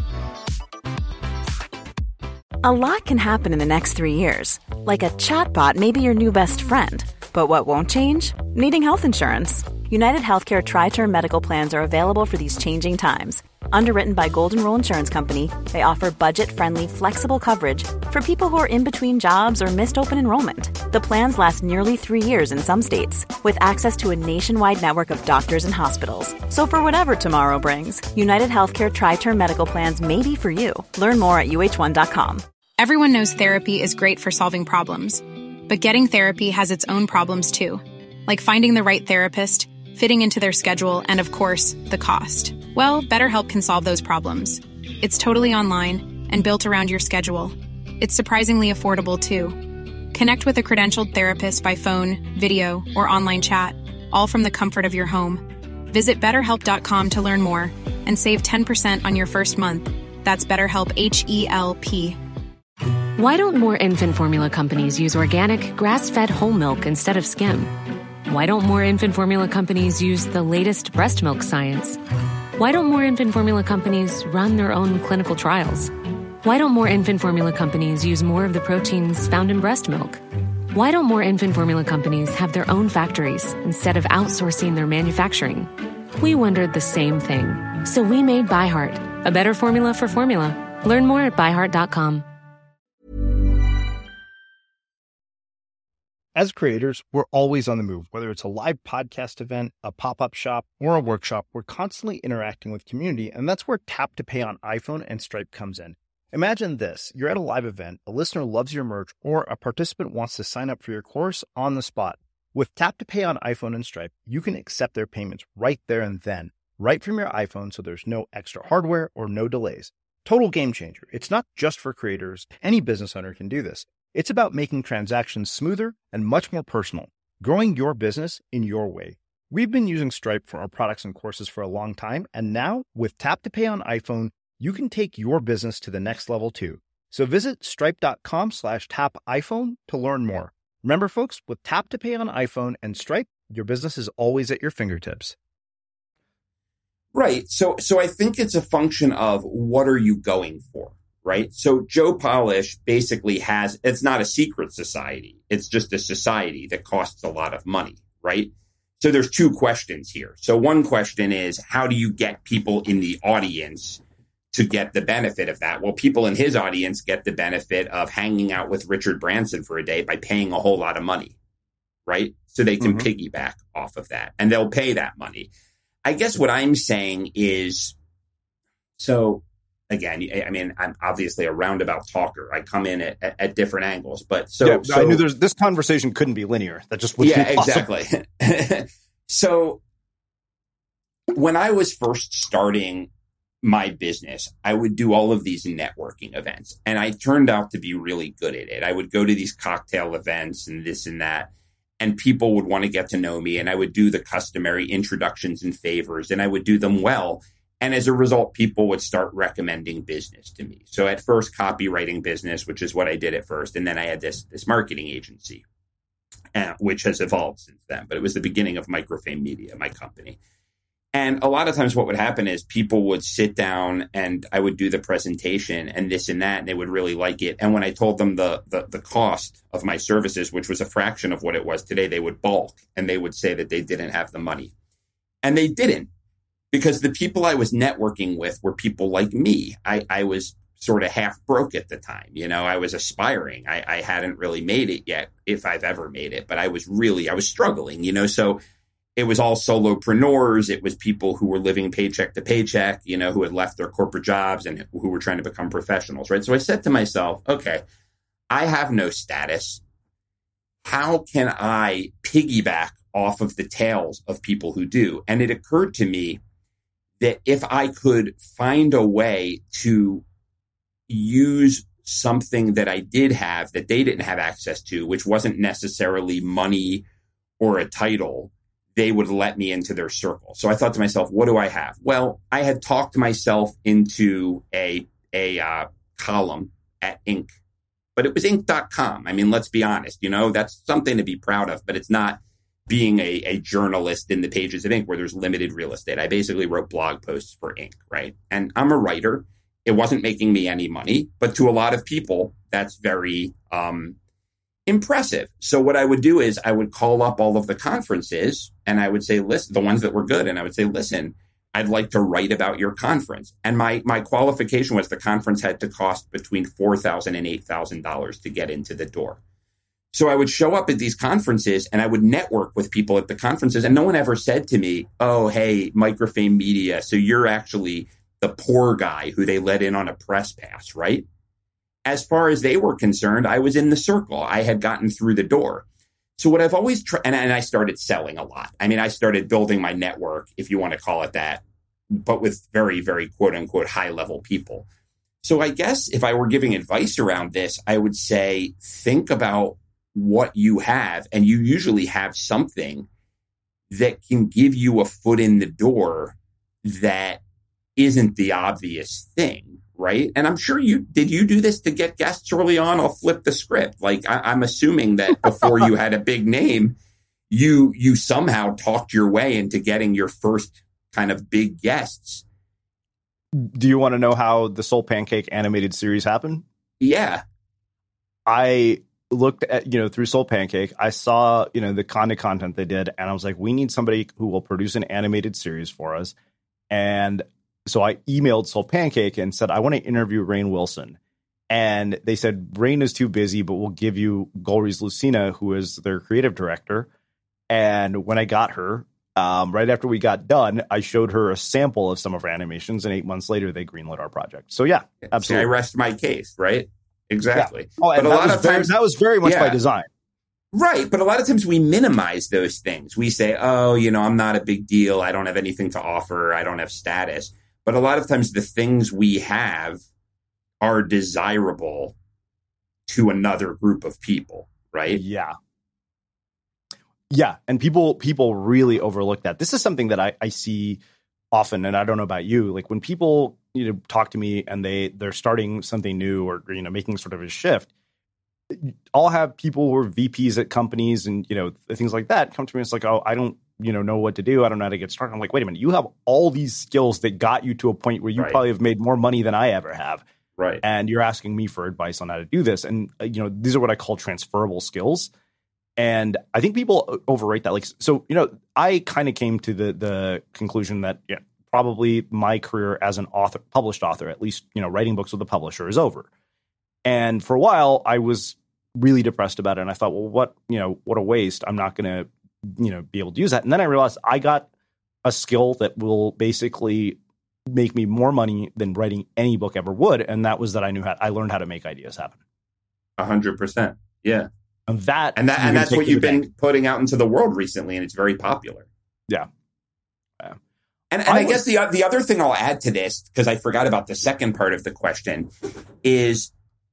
A lot can happen in the next three years. Like a chatbot may be your new best friend. But what won't change? Needing health insurance. United Healthcare Tri-Term Medical Plans are available for these changing times. Underwritten by Golden Rule Insurance Company, they offer budget-friendly, flexible coverage for people who are in between jobs or missed open enrollment. The plans last nearly three years in some states, with access to a nationwide network of doctors and hospitals. So for whatever tomorrow brings, United Healthcare Tri-Term Medical Plans may be for you. Learn more at U H one dot com. Everyone knows therapy is great for solving problems. But getting therapy has its own problems too. Like finding the right therapist, fitting into their schedule, and of course, the cost. Well, BetterHelp can solve those problems. It's totally online and built around your schedule. It's surprisingly affordable too. Connect with a credentialed therapist by phone, video, or online chat, all from the comfort of your home. Visit better help dot com to learn more and save ten percent on your first month. That's BetterHelp, H E L P. Why don't more infant formula companies use organic, grass-fed whole milk instead of skim? Why don't more infant formula companies use the latest breast milk science? Why don't more infant formula companies run their own clinical trials? Why don't more infant formula companies use more of the proteins found in breast milk? Why don't more infant formula companies have their own factories instead of outsourcing their manufacturing? We wondered the same thing. So we made ByHeart, a better formula for formula. Learn more at by heart dot com. As creators, we're always on the move. Whether it's a live podcast event, a pop-up shop, or a workshop, we're constantly interacting with community, and that's where Tap to Pay on iPhone and Stripe comes in. Imagine this. You're at a live event, a listener loves your merch, or a participant wants to sign up for your course on the spot. With Tap to Pay on iPhone and Stripe, you can accept their payments right there and then, right from your iPhone so there's no extra hardware or no delays. Total game changer. It's not just for creators. Any business owner can do this. It's about making transactions smoother and much more personal, growing your business in your way. We've been using Stripe for our products and courses for a long time, and now with Tap to Pay on iPhone, you can take your business to the next level too. So visit stripe.com slash tap iPhone to learn more. Remember, folks, with Tap to Pay on iPhone and Stripe, your business is always at your fingertips. Right. So, so I think it's a function of what are you going for, right? So Joe Polish basically has, it's not a secret society. It's just a society that costs a lot of money, right? So there's two questions here. So one question is, how do you get people in the audience to get the benefit of that? Well, people in his audience get the benefit of hanging out with Richard Branson for a day by paying a whole lot of money, right? So they can mm-hmm. piggyback off of that, and they'll pay that money. I guess what I'm saying is, so again, I mean, I'm obviously a roundabout talker. I come in at, at, at different angles, but so, yeah, so I knew there's this conversation couldn't be linear. That just wouldn't yeah, be possible. Exactly. So when I was first starting my business, I would do all of these networking events, and I turned out to be really good at it. I would go to these cocktail events and this and that, and people would want to get to know me, and I would do the customary introductions and favors, and I would do them well. And as a result, people would start recommending business to me. So at first, copywriting business, which is what I did at first. And then I had this, this marketing agency, uh, which has evolved since then. But it was the beginning of Microfame Media, my company. And a lot of times what would happen is people would sit down and I would do the presentation and this and that, and they would really like it. And when I told them the, the, the cost of my services, which was a fraction of what it was today, they would balk and they would say that they didn't have the money. And they didn't. Because the people I was networking with were people like me. I, I was sort of half broke at the time. You know, I was aspiring. I, I hadn't really made it yet, if I've ever made it. But I was really, I was struggling, you know. So it was all solopreneurs. It was people who were living paycheck to paycheck, you know, who had left their corporate jobs and who were trying to become professionals, right? So I said to myself, okay, I have no status. How can I piggyback off of the tails of people who do? And it occurred to me that if I could find a way to use something that I did have that they didn't have access to, which wasn't necessarily money or a title, they would let me into their circle. So I thought to myself, what do I have? Well, I had talked myself into a, a uh, column at Inc, but it was Inc dot com. I mean, let's be honest, you know, that's something to be proud of, but it's not being a, a journalist in the pages of Inc where there's limited real estate. I basically wrote blog posts for Inc, right? And I'm a writer. It wasn't making me any money, but to a lot of people, that's very um, impressive. So what I would do is I would call up all of the conferences and I would say, listen, the ones that were good. And I would say, listen, I'd like to write about your conference. And my, my qualification was the conference had to cost between four thousand dollars and eight thousand dollars to get into the door. So I would show up at these conferences and I would network with people at the conferences. And no one ever said to me, oh, hey, Microfame Media, so you're actually the poor guy who they let in on a press pass, right? As far as they were concerned, I was in the circle. I had gotten through the door. So what I've always tried, and, and I started selling a lot. I mean, I started building my network, if you want to call it that, but with very, very quote unquote high level people. So I guess if I were giving advice around this, I would say, think about what you have, and you usually have something that can give you a foot in the door that isn't the obvious thing, right? And I'm sure you did. You do this to get guests early on? I'll flip the script. Like I, I'm assuming that before you had a big name, you you somehow talked your way into getting your first kind of big guests. Do you want to know how the Soul Pancake animated series happened? Yeah, I looked at, you know, through Soul Pancake, I saw, you know, the kind of content they did, and I was like, we need somebody who will produce an animated series for us. And so I emailed Soul Pancake and said, I want to interview Rainn Wilson. And they said, Rainn is too busy, but we'll give you Golriz Lucina, who is their creative director. And when I got her, um, right after we got done, I showed her a sample of some of our animations, and eight months later, they greenlit our project. So yeah, absolutely. See, I rest my case, right? Exactly. Yeah. Oh, and but a that lot was of very, times that was very much yeah. by design. Right. But a lot of times we minimize those things. We say, oh, you know, I'm not a big deal. I don't have anything to offer. I don't have status. But a lot of times the things we have are desirable to another group of people. Right. Yeah. Yeah. And people people really overlook that. This is something that I, I see often. And I don't know about you. Like when people, you know, talk to me and they they're starting something new or, you know, making sort of a shift. I'll have people who are V Ps at companies and, you know, things like that come to me. It's like, oh, I don't, you know, know what to do. I don't know how to get started. I'm like, wait a minute. You have all these skills that got you to a point where you right. probably have made more money than I ever have. Right. And you're asking me for advice on how to do this. And, uh, you know, these are what I call transferable skills. And I think people overrate that. Like, so, you know, I kind of came to the the conclusion that yeah, probably my career as an author, published author, at least, you know, writing books with a publisher is over. And for a while, I was really depressed about it. And I thought, well, what, you know, what a waste. I'm not going to, you know, be able to use that. And then I realized I got a skill that will basically make me more money than writing any book ever would. And that was that I knew how, I learned how to make ideas happen. A hundred percent. Yeah. And that, and that, and that's what you've been putting out into the world recently. And it's very popular. Yeah. yeah. And, and I, I was, guess the, the other thing I'll add to this, because I forgot about the second part of the question, is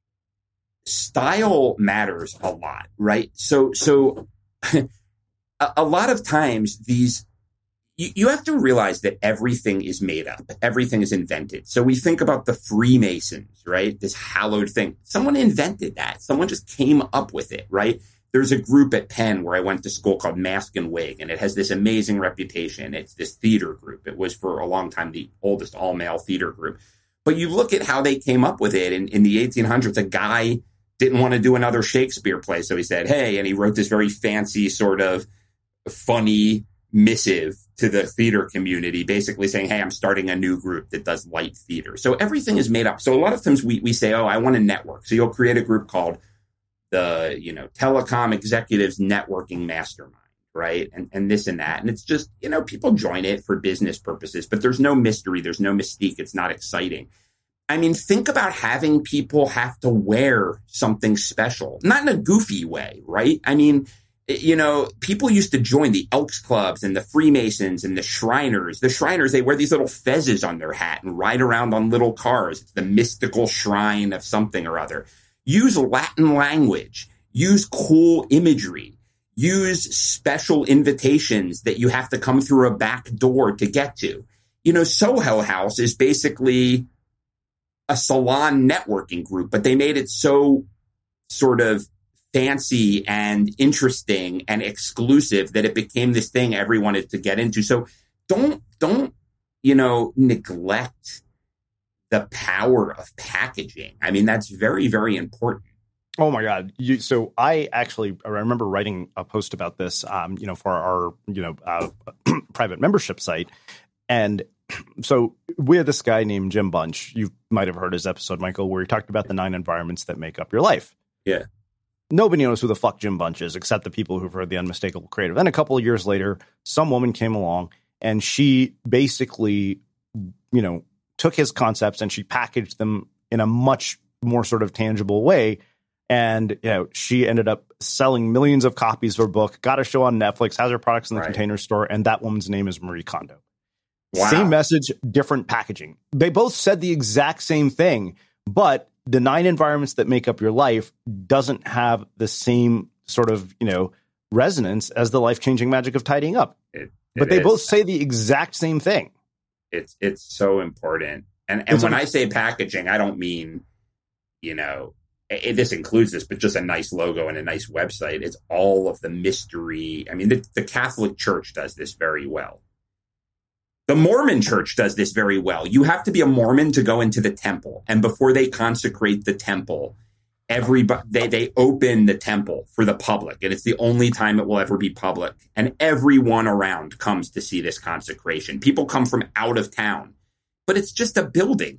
style matters a lot, right? So, so a, a lot of times these, you, you have to realize that everything is made up. Everything is invented. So we think about the Freemasons, right? This hallowed thing. Someone invented that. Someone just came up with it, right? There's a group at Penn where I went to school called Mask and Wig, and it has this amazing reputation. It's this theater group. It was for a long time the oldest all-male theater group. But you look at how they came up with it in, in the eighteen hundreds. A guy didn't want to do another Shakespeare play. So he said, hey, and he wrote this very fancy sort of funny missive to the theater community, basically saying, hey, I'm starting a new group that does light theater. So everything is made up. So a lot of times we, we say, oh, I want a network. So you'll create a group called the, you know, Telecom Executives Networking Mastermind, right? And, and this and that. And it's just, you know, people join it for business purposes, but there's no mystery. There's no mystique. It's not exciting. I mean, think about having people have to wear something special, not in a goofy way, right? I mean, you know, people used to join the Elks Clubs and the Freemasons and the Shriners. The Shriners, they wear these little fezzes on their hat and ride around on little cars. It's the mystical shrine of something or other. Use Latin language. Use cool imagery. Use special invitations that you have to come through a back door to get to. You know, Soho House is basically a salon networking group, but they made it so sort of fancy and interesting and exclusive that it became this thing everyone wanted to get into. So don't, don't, you know, neglect the power of packaging. I mean, that's very, very important. Oh my God. You, so I actually, I remember writing a post about this, um, you know, for our, you know, uh, private membership site. And so we had this guy named Jim Bunch. You might have heard his episode, Michael, where he talked about the nine environments that make up your life. Yeah. Nobody knows who the fuck Jim Bunch is except the people who've heard the Unmistakable Creative. Then a couple of years later, some woman came along and she basically, you know, took his concepts and she packaged them in a much more sort of tangible way. And, you know, she ended up selling millions of copies of her book, got a show on Netflix, has her products in the right. Container Store. And that woman's name is Marie Kondo. Wow. Same message, different packaging. They both said the exact same thing, but the nine environments that make up your life doesn't have the same sort of, you know, resonance as the life-changing magic of tidying up. It, it but they is. both say the exact same thing. It's it's so important. And and when I say packaging, I don't mean, you know, it, this includes this, but just a nice logo and a nice website. It's all of the mystery. I mean, the, the Catholic Church does this very well. The Mormon Church does this very well. You have to be a Mormon to go into the temple. And before they consecrate the temple, everybody, they, they open the temple for the public. And it's the only time it will ever be public. And everyone around comes to see this consecration. People come from out of town. But it's just a building.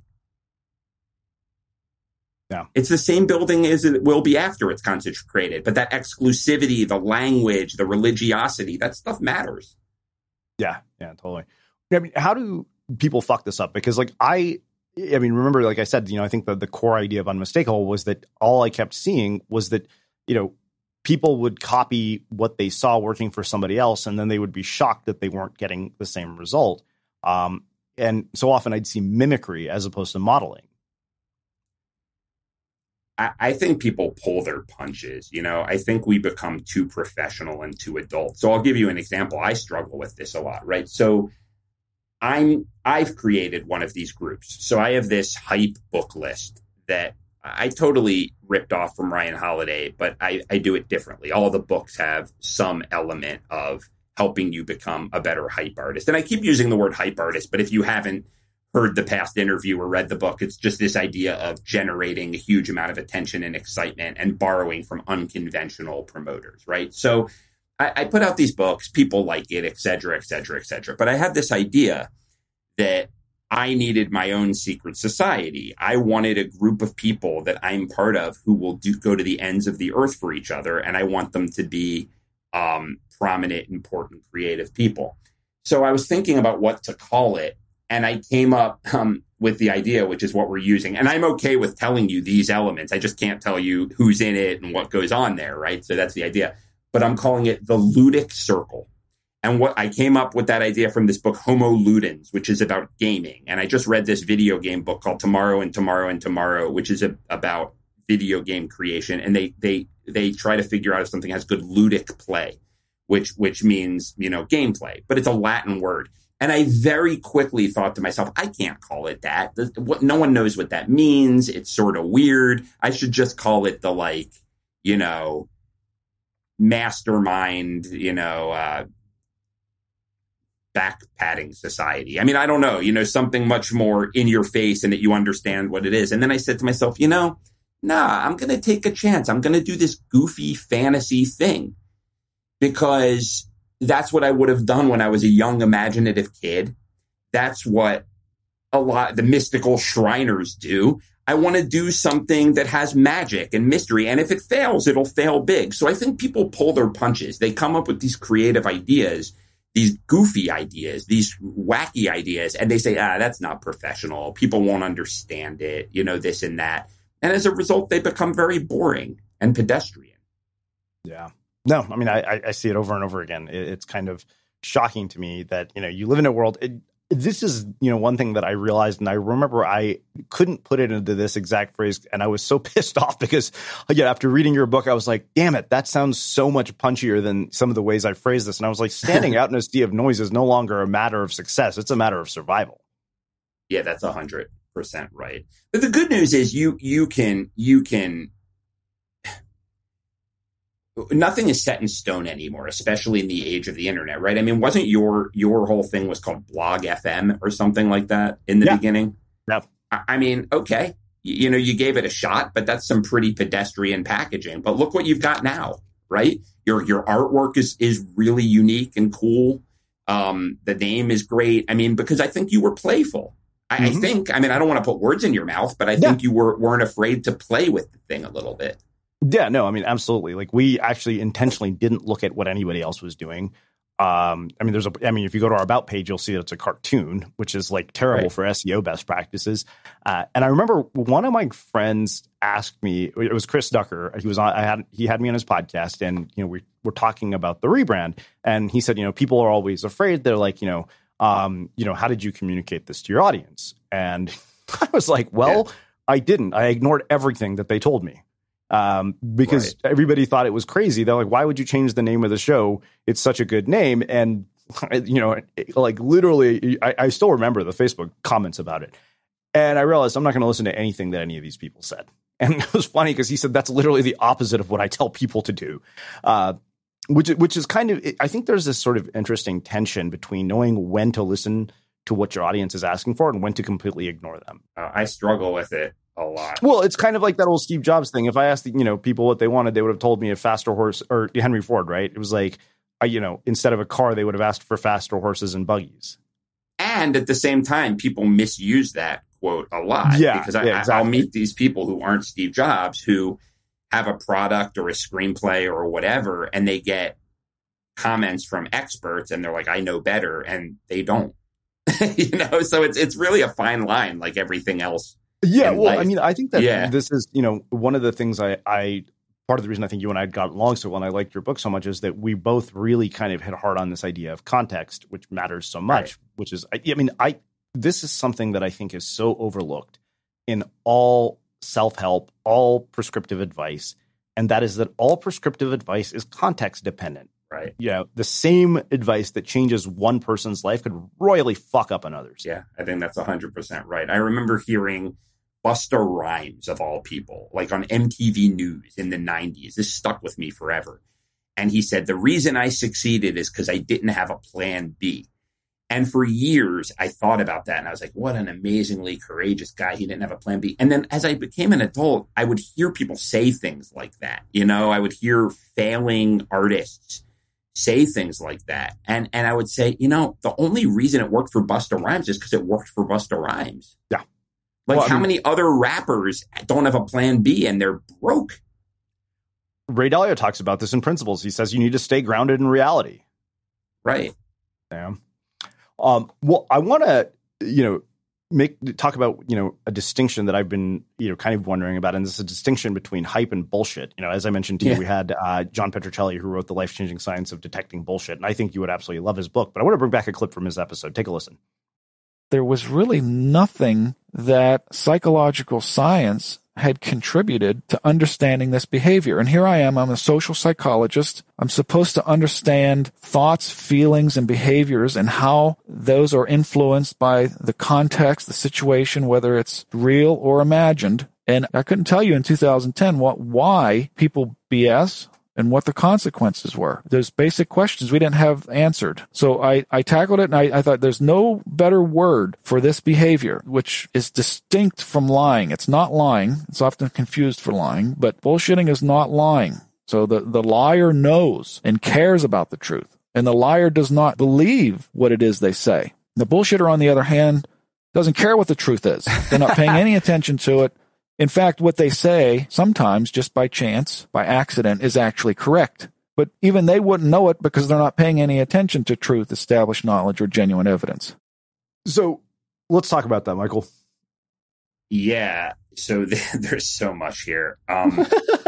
Yeah. It's the same building as it will be after it's consecrated. But that exclusivity, the language, the religiosity, that stuff matters. Yeah, yeah, totally. I mean, how do people fuck this up? Because, like, I, I mean, remember, like I said, you know, I think the, the core idea of Unmistakable was that all I kept seeing was that, you know, people would copy what they saw working for somebody else, and then they would be shocked that they weren't getting the same result. Um, and so often I'd see mimicry as opposed to modeling. I, I think people pull their punches. You know, I think we become too professional and too adult. So I'll give you an example. I struggle with this a lot, right? So I'm, I've created one of these groups. So I have this hype book list that I totally ripped off from Ryan Holiday, but I, I do it differently. All the books have some element of helping you become a better hype artist. And I keep using the word hype artist, but if you haven't heard the past interview or read the book, it's just this idea of generating a huge amount of attention and excitement and borrowing from unconventional promoters, right? So I, I put out these books, people like it, et cetera, et cetera, et cetera. But I had this idea that I needed my own secret society. I wanted a group of people that I'm part of who will do, go to the ends of the earth for each other. And I want them to be um, prominent, important, creative people. So I was thinking about what to call it. And I came up um, with the idea, which is what we're using. And I'm okay with telling you these elements. I just can't tell you who's in it and what goes on there, right? So that's the idea. But I'm calling it the Ludic Circle. And what I came up with that idea from this book, Homo Ludens, which is about gaming. And I just read this video game book called Tomorrow and Tomorrow and Tomorrow, which is a, about video game creation. And they they they try to figure out if something has good ludic play, which which means, you know, gameplay. But it's a Latin word. And I very quickly thought to myself, I can't call it that. The, what, no one knows what that means. It's sort of weird. I should just call it the, like, you know, mastermind, you know, uh, back patting society. I mean, I don't know, you know, something much more in your face and that you understand what it is. And then I said to myself, you know, nah, I'm going to take a chance. I'm going to do this goofy fantasy thing because that's what I would have done when I was a young, imaginative kid. That's what a lot the mystical Shriners do. I want to do something that has magic and mystery. And if it fails, it'll fail big. So I think people pull their punches. They come up with these creative ideas, these goofy ideas, these wacky ideas, and they say, ah, that's not professional. People won't understand it, you know, this and that. And as a result, they become very boring and pedestrian. Yeah. No, I mean, I, I see it over and over again. It, it's kind of shocking to me that, you know, you live in a world. It, this is, you know, one thing that I realized, and I remember I couldn't put it into this exact phrase, and I was so pissed off because, again, after reading your book, I was like, damn it, that sounds so much punchier than some of the ways I phrased this. And I was like, standing out in a sea of noise is no longer a matter of success. It's a matter of survival. Yeah, that's one hundred percent right. But the good news is you you can you can nothing is set in stone anymore, especially in the age of the internet, right? I mean, wasn't your your whole thing was called Blog F M or something like that in the yeah. beginning? Yeah. I mean, okay, you, you know, you gave it a shot, but that's some pretty pedestrian packaging. But look what you've got now, right? Your your artwork is is really unique and cool. Um, the name is great. I mean, because I think you were playful. I, mm-hmm. I think, I mean, I don't want to put words in your mouth, but I think yeah. you were, weren't afraid to play with the thing a little bit. Yeah, no, I mean, absolutely. Like, we actually intentionally didn't look at what anybody else was doing. Um, I mean, there's a, I mean, if you go to our About page, you'll see that it's a cartoon, which is like terrible right. for S E O best practices. Uh, and I remember one of my friends asked me, it was Chris Ducker. He was on, I had, he had me on his podcast, and, you know, we were talking about the rebrand. And he said, you know, people are always afraid. They're like, you know, um, you know, how did you communicate this to your audience? And I was like, well, yeah. I didn't. I ignored everything that they told me. Um, because right. everybody thought it was crazy. They're like, why would you change the name of the show? It's such a good name. And, you know, like literally, I, I still remember the Facebook comments about it. And I realized I'm not going to listen to anything that any of these people said. And it was funny because he said, that's literally the opposite of what I tell people to do. Uh, which, which is kind of, I think there's this sort of interesting tension between knowing when to listen to what your audience is asking for and when to completely ignore them. Uh, I struggle with it a lot. Well, it's kind of like that old Steve Jobs thing. If I asked, you know, people what they wanted, they would have told me a faster horse, or Henry Ford, right? It was like, uh, you know, instead of a car, they would have asked for faster horses and buggies. And at the same time, people misuse that quote a lot. Yeah, because I, yeah, exactly. I'll meet these people who aren't Steve Jobs who have a product or a screenplay or whatever, and they get comments from experts, and they're like, I know better, and they don't. You know, so it's it's really a fine line, like everything else. Yeah, well, life. I mean, I think that yeah. this is, you know, one of the things I, I part of the reason I think you and I had gotten along so well and I liked your book so much is that we both really kind of hit hard on this idea of context, which matters so much, right. which is, I, I mean, I this is something that I think is so overlooked in all self-help, all prescriptive advice, and that is that all prescriptive advice is context dependent. Right. You know, the same advice that changes one person's life could royally fuck up another's. Yeah, I think that's one hundred percent right. I remember hearing Busta Rhymes, of all people, like on M T V News in the nineties. This stuck with me forever. And he said, the reason I succeeded is because I didn't have a plan B. And for years, I thought about that. And I was like, what an amazingly courageous guy. He didn't have a plan B. And then as I became an adult, I would hear people say things like that. You know, I would hear failing artists say things like that. And and I would say, you know, the only reason it worked for Busta Rhymes is because it worked for Busta Rhymes. Yeah. Like well, how I mean, many other rappers don't have a plan B and they're broke? Ray Dalio talks about this in Principles. He says you need to stay grounded in reality. Right. Yeah. Um, well, I want to, you know, make talk about, you know, a distinction that I've been, you know, kind of wondering about. And this is a distinction between hype and bullshit. You know, as I mentioned to you, yeah. we had uh, John Petrocelli, who wrote The Life-Changing Science of Detecting Bullshit. And I think you would absolutely love his book. But I want to bring back a clip from his episode. Take a listen. There was really nothing that psychological science had contributed to understanding this behavior. And here I am, I'm a social psychologist. I'm supposed to understand thoughts, feelings, and behaviors and how those are influenced by the context, the situation, whether it's real or imagined. And I couldn't tell you in two thousand ten what why people B S and what the consequences were. There's basic questions we didn't have answered. So I, I tackled it, and I, I thought there's no better word for this behavior, which is distinct from lying. It's not lying. It's often confused for lying, but bullshitting is not lying. So the, the liar knows and cares about the truth, and the liar does not believe what it is they say. The bullshitter, on the other hand, doesn't care what the truth is. They're not paying any attention to it. In fact, what they say, sometimes just by chance, by accident, is actually correct. But even they wouldn't know it because they're not paying any attention to truth, established knowledge, or genuine evidence. So let's talk about that, Michael. Yeah. So there's so much here. Um,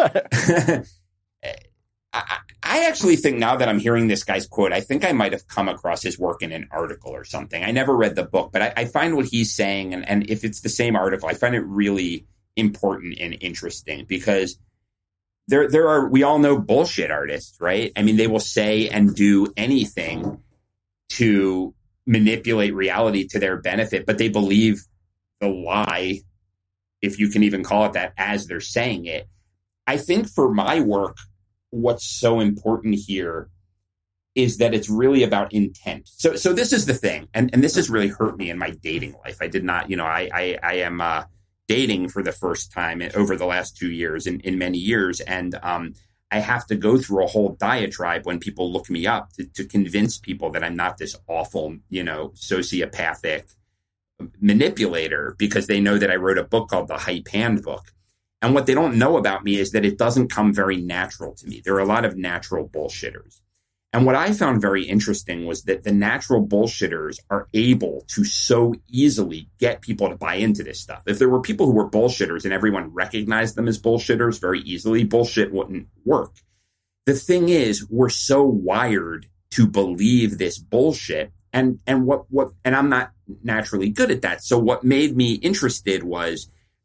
I, I actually think now that I'm hearing this guy's quote, I think I might have come across his work in an article or something. I never read the book, but I, I find what he's saying, and, and if it's the same article, I find it really important and interesting because there there are, we all know bullshit artists, right? I mean, they will say and do anything to manipulate reality to their benefit, but they believe the lie, if you can even call it that, as they're saying it. I think for my work, what's so important here is that it's really about intent. So so this is the thing, and, and this has really hurt me in my dating life. I did not, you know, I I, I am uh dating for the first time over the last two years in, in many years. And um, I have to go through a whole diatribe when people look me up to, to convince people that I'm not this awful, you know, sociopathic manipulator, because they know that I wrote a book called The Hype Handbook. And what they don't know about me is that it doesn't come very natural to me. There are a lot of natural bullshitters. And what I found very interesting was that the natural bullshitters are able to so easily get people to buy into this stuff. If there were people who were bullshitters and everyone recognized them as bullshitters very easily, bullshit wouldn't work. The thing is, we're so wired to believe this bullshit. And and what what and I'm not naturally good at that. So what made me interested was,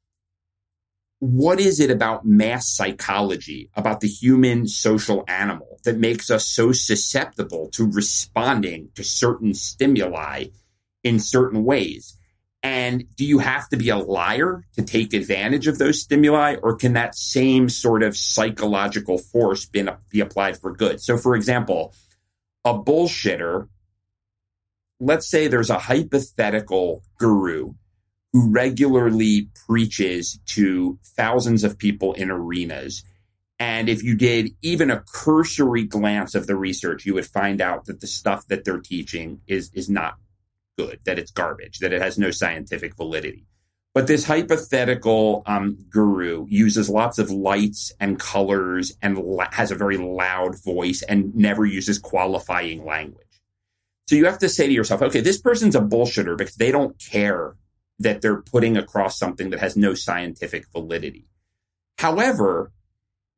what is it about mass psychology, about the human social animal, that makes us so susceptible to responding to certain stimuli in certain ways? And do you have to be a liar to take advantage of those stimuli, or can that same sort of psychological force be, be applied for good? So, for example, a bullshitter, let's say there's a hypothetical guru who regularly preaches to thousands of people in arenas. And if you did even a cursory glance of the research, you would find out that the stuff that they're teaching is, is not good, that it's garbage, that it has no scientific validity. But this hypothetical um, guru uses lots of lights and colors and la- has a very loud voice and never uses qualifying language. So you have to say to yourself, okay, this person's a bullshitter because they don't care that they're putting across something that has no scientific validity. However,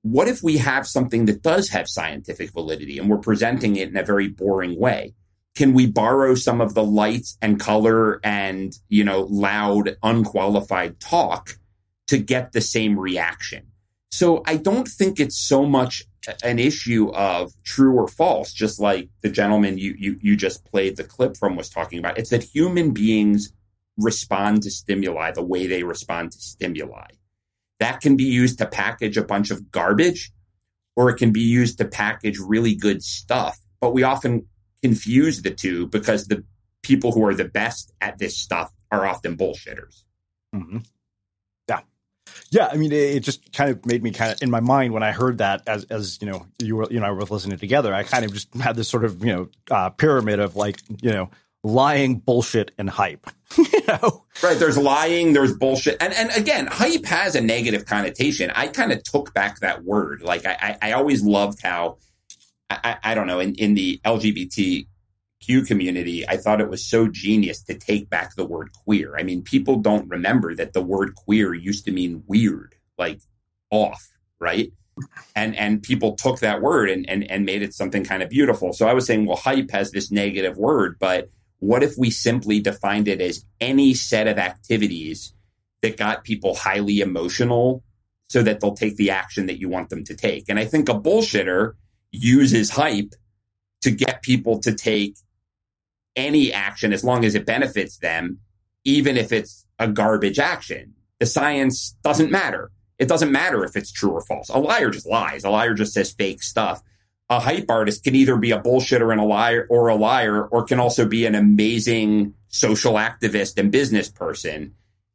what if we have something that does have scientific validity and we're presenting it in a very boring way? Can we borrow some of the lights and color and, you know, loud, unqualified talk to get the same reaction? So I don't think it's so much an issue of true or false, just like the gentleman you, you, you just played the clip from was talking about. It's that human beings respond to stimuli the way they respond to stimuli. That can be used to package a bunch of garbage, or it can be used to package really good stuff. But we often confuse the two because the people who are the best at this stuff are often bullshitters. Mm-hmm. Yeah. Yeah. I mean, it, it just kind of made me kind of in my mind when I heard that as, as, you know, you were, you know, I was listening together, I kind of just had this sort of, you know, uh, pyramid of like, you know, lying, bullshit, and hype. You know? Right. There's lying, there's bullshit. And and again, hype has a negative connotation. I kind of took back that word. Like I, I, I always loved how, I, I don't know, in, in the L G B T Q community, I thought it was so genius to take back the word queer. I mean, people don't remember that the word queer used to mean weird, like off, right? And and people took that word and, and, and made it something kind of beautiful. So I was saying, well, hype has this negative word, but what if we simply defined it as any set of activities that got people highly emotional so that they'll take the action that you want them to take? And I think a bullshitter uses hype to get people to take any action as long as it benefits them, even if it's a garbage action. The science doesn't matter. It doesn't matter if it's true or false. A liar just lies. A liar just says fake stuff. A hype artist can either be a bullshitter and a liar or a liar, or can also be an amazing social activist and business person.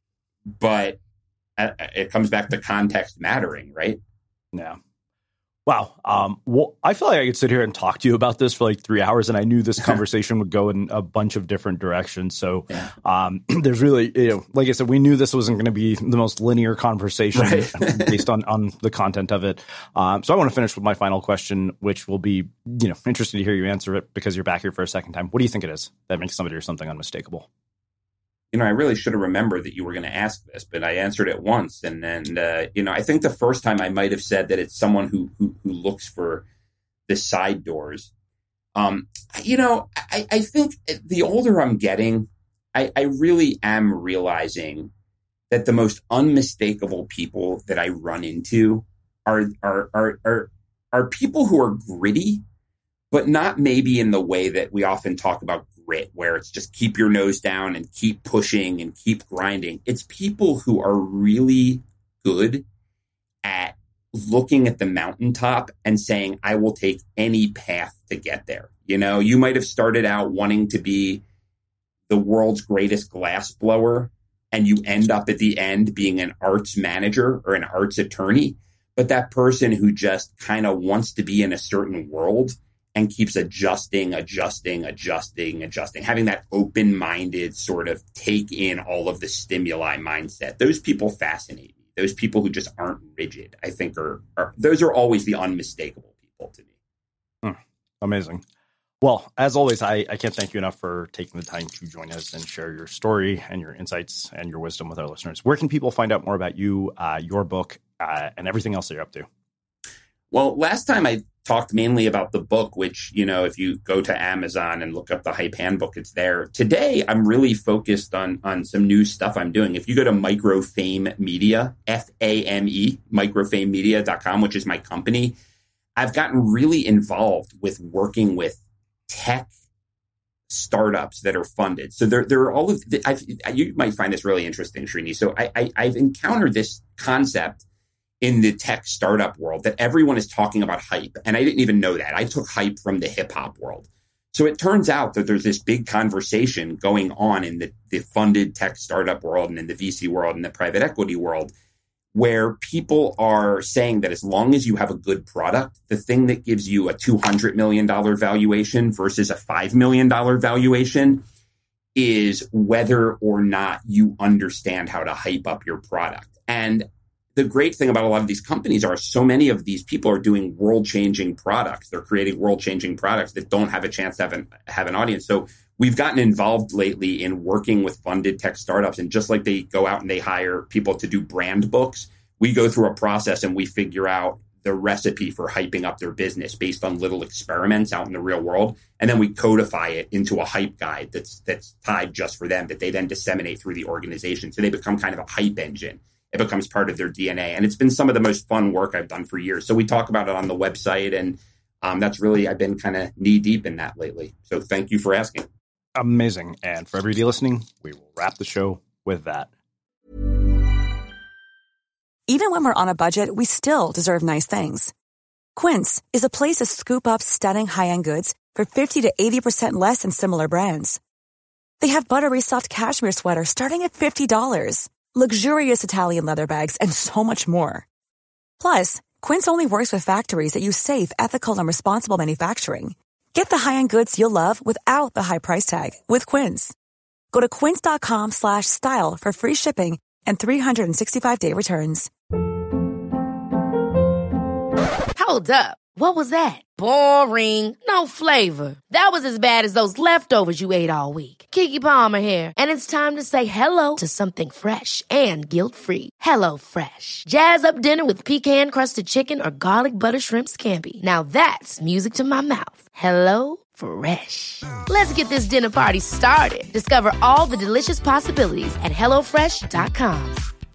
But it comes back to context mattering, right? Yeah. Wow. Um, well, I feel like I could sit here and talk to you about this for like three hours, and I knew this conversation would go in a bunch of different directions. So yeah. um, there's really, you know, like I said, we knew this wasn't going to be the most linear conversation right. based on, on the content of it. Um, so I want to finish with my final question, which will be, you know, interested to hear you answer it because you're back here for a second time. What do you think it is that makes somebody or something unmistakable? You know, I really should have remembered that you were going to ask this, but I answered it once. And then, uh, you know, I think the first time I might have said that it's someone who who, who looks for the side doors. Um, you know, I, I think the older I'm getting, I, I really am realizing that the most unmistakable people that I run into are are are are, are people who are gritty, but not maybe in the way that we often talk about grit, where it's just keep your nose down and keep pushing and keep grinding. It's people who are really good at looking at the mountaintop and saying, I will take any path to get there. You know, you might have started out wanting to be the world's greatest glass blower, and you end up at the end being an arts manager or an arts attorney. But that person who just kind of wants to be in a certain world and keeps adjusting, adjusting, adjusting, adjusting, having that open-minded sort of take in all of the stimuli mindset. Those people fascinate me. Those people who just aren't rigid, I think are, are those are always the unmistakable people to me. Hmm. Amazing. Well, as always, I, I can't thank you enough for taking the time to join us and share your story and your insights and your wisdom with our listeners. Where can people find out more about you, uh, your book, uh, and everything else that you're up to? Well, last time I talked mainly about the book, which, you know, if you go to Amazon and look up the Hype Handbook, it's there. Today, I'm really focused on on some new stuff I'm doing. If you go to Microfame Media, F A M E, microfame media dot com, which is my company, I've gotten really involved with working with tech startups that are funded. So there, there are all of the, I've, you might find this really interesting, Srini. So I, I, I've encountered this concept in the tech startup world that everyone is talking about hype. And I didn't even know that. I took hype from the hip hop world. So it turns out that there's this big conversation going on in the, the funded tech startup world and in the V C world and the private equity world, where people are saying that as long as you have a good product, the thing that gives you a two hundred million dollars valuation versus a five million dollars valuation is whether or not you understand how to hype up your product. And the great thing about a lot of these companies are so many of these people are doing world-changing products. They're creating world-changing products that don't have a chance to have an, have an audience. So we've gotten involved lately in working with funded tech startups. And just like they go out and they hire people to do brand books, we go through a process and we figure out the recipe for hyping up their business based on little experiments out in the real world. And then we codify it into a hype guide that's that's tied just for them that they then disseminate through the organization. So they become kind of a hype engine. It becomes part of their D N A. And it's been some of the most fun work I've done for years. So we talk about it on the website. And um, that's really, I've been kind of knee deep in that lately. So thank you for asking. Amazing. And for everybody listening, we will wrap the show with that. Even when we're on a budget, we still deserve nice things. Quince is a place to scoop up stunning high-end goods for fifty to eighty percent less than similar brands. They have buttery soft cashmere sweaters starting at fifty dollars, luxurious Italian leather bags, and so much more. Plus, Quince only works with factories that use safe, ethical, and responsible manufacturing. Get the high-end goods you'll love without the high price tag with Quince. Go to quince.com slash style for free shipping and three sixty-five day returns. Hold up. What was that? Boring. No flavor. That was as bad as those leftovers you ate all week. Keke Palmer here. And it's time to say hello to something fresh and guilt-free. Hello Fresh. Jazz up dinner with pecan-crusted chicken or garlic butter shrimp scampi. Now that's music to my mouth. Hello Fresh. Let's get this dinner party started. Discover all the delicious possibilities at hello fresh dot com.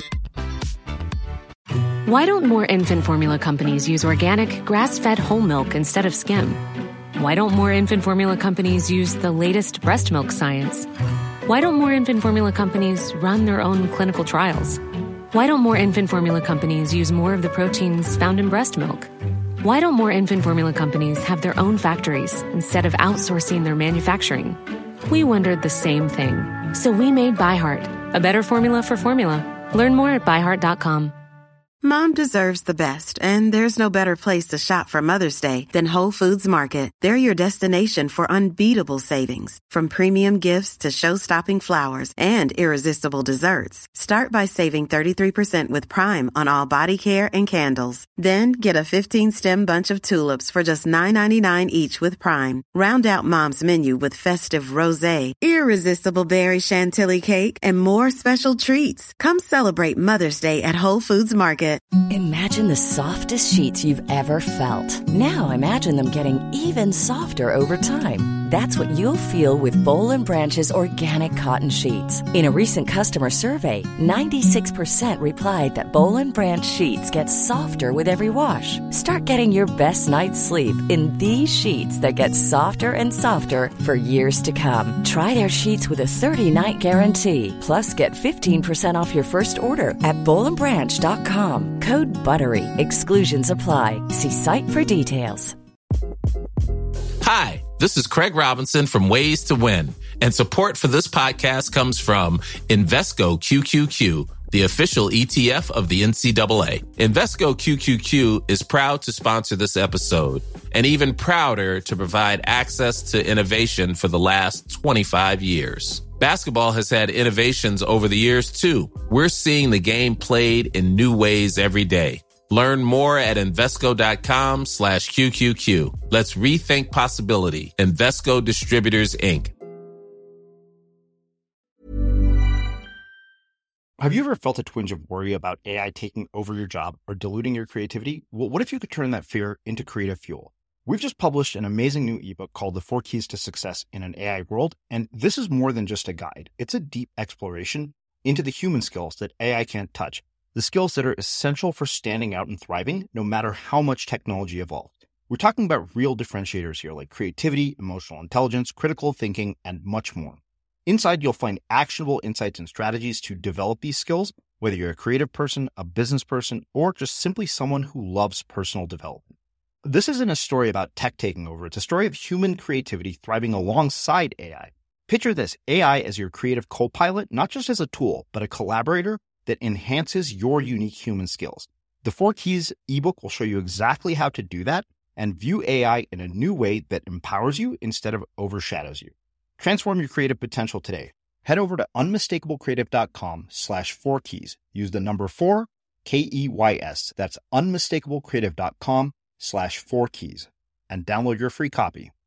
Why don't more infant formula companies use organic, grass-fed whole milk instead of skim? Why don't more infant formula companies use the latest breast milk science? Why don't more infant formula companies run their own clinical trials? Why don't more infant formula companies use more of the proteins found in breast milk? Why don't more infant formula companies have their own factories instead of outsourcing their manufacturing? We wondered the same thing. So we made ByHeart, a better formula for formula. Learn more at by heart dot com. Mom deserves the best, and there's no better place to shop for Mother's Day than Whole Foods Market. They're your destination for unbeatable savings, from premium gifts to show-stopping flowers and irresistible desserts. Start by saving thirty-three percent with Prime on all body care and candles. Then get a fifteen-stem bunch of tulips for just nine ninety-nine each with Prime. Round out Mom's menu with festive rosé, irresistible berry chantilly cake, and more special treats. Come celebrate Mother's Day at Whole Foods Market. Imagine the softest sheets you've ever felt. Now imagine them getting even softer over time. That's what you'll feel with Boll and Branch's organic cotton sheets. In a recent customer survey, ninety-six percent replied that Boll and Branch sheets get softer with every wash. Start getting your best night's sleep in these sheets that get softer and softer for years to come. Try their sheets with a thirty-night guarantee. Plus, get fifteen percent off your first order at boll and branch dot com. Code BUTTERY. Exclusions apply. See site for details. Hi, this is Craig Robinson from Ways to Win, and support for this podcast comes from Invesco Q Q Q, the official E T F of the N C double A. Invesco Q Q Q is proud to sponsor this episode, and even prouder to provide access to innovation for the last twenty-five years. Basketball has had innovations over the years, too. We're seeing the game played in new ways every day. Learn more at Invesco.com slash QQQ. Let's rethink possibility. Invesco Distributors, Incorporated. Have you ever felt a twinge of worry about A I taking over your job or diluting your creativity? Well, what if you could turn that fear into creative fuel? We've just published an amazing new ebook called The Four Keys to Success in an A I World, and this is more than just a guide. It's a deep exploration into the human skills that A I can't touch, the skills that are essential for standing out and thriving, no matter how much technology evolved. We're talking about real differentiators here, like creativity, emotional intelligence, critical thinking, and much more. Inside, you'll find actionable insights and strategies to develop these skills, whether you're a creative person, a business person, or just simply someone who loves personal development. This isn't a story about tech taking over. It's a story of human creativity thriving alongside A I. Picture this, A I as your creative co-pilot, not just as a tool, but a collaborator that enhances your unique human skills. The Four Keys ebook will show you exactly how to do that and view A I in a new way that empowers you instead of overshadows you. Transform your creative potential today. Head over to unmistakablecreative.com slash four keys. Use the number four, K E Y S. That's unmistakablecreative.com slash four keys and download your free copy.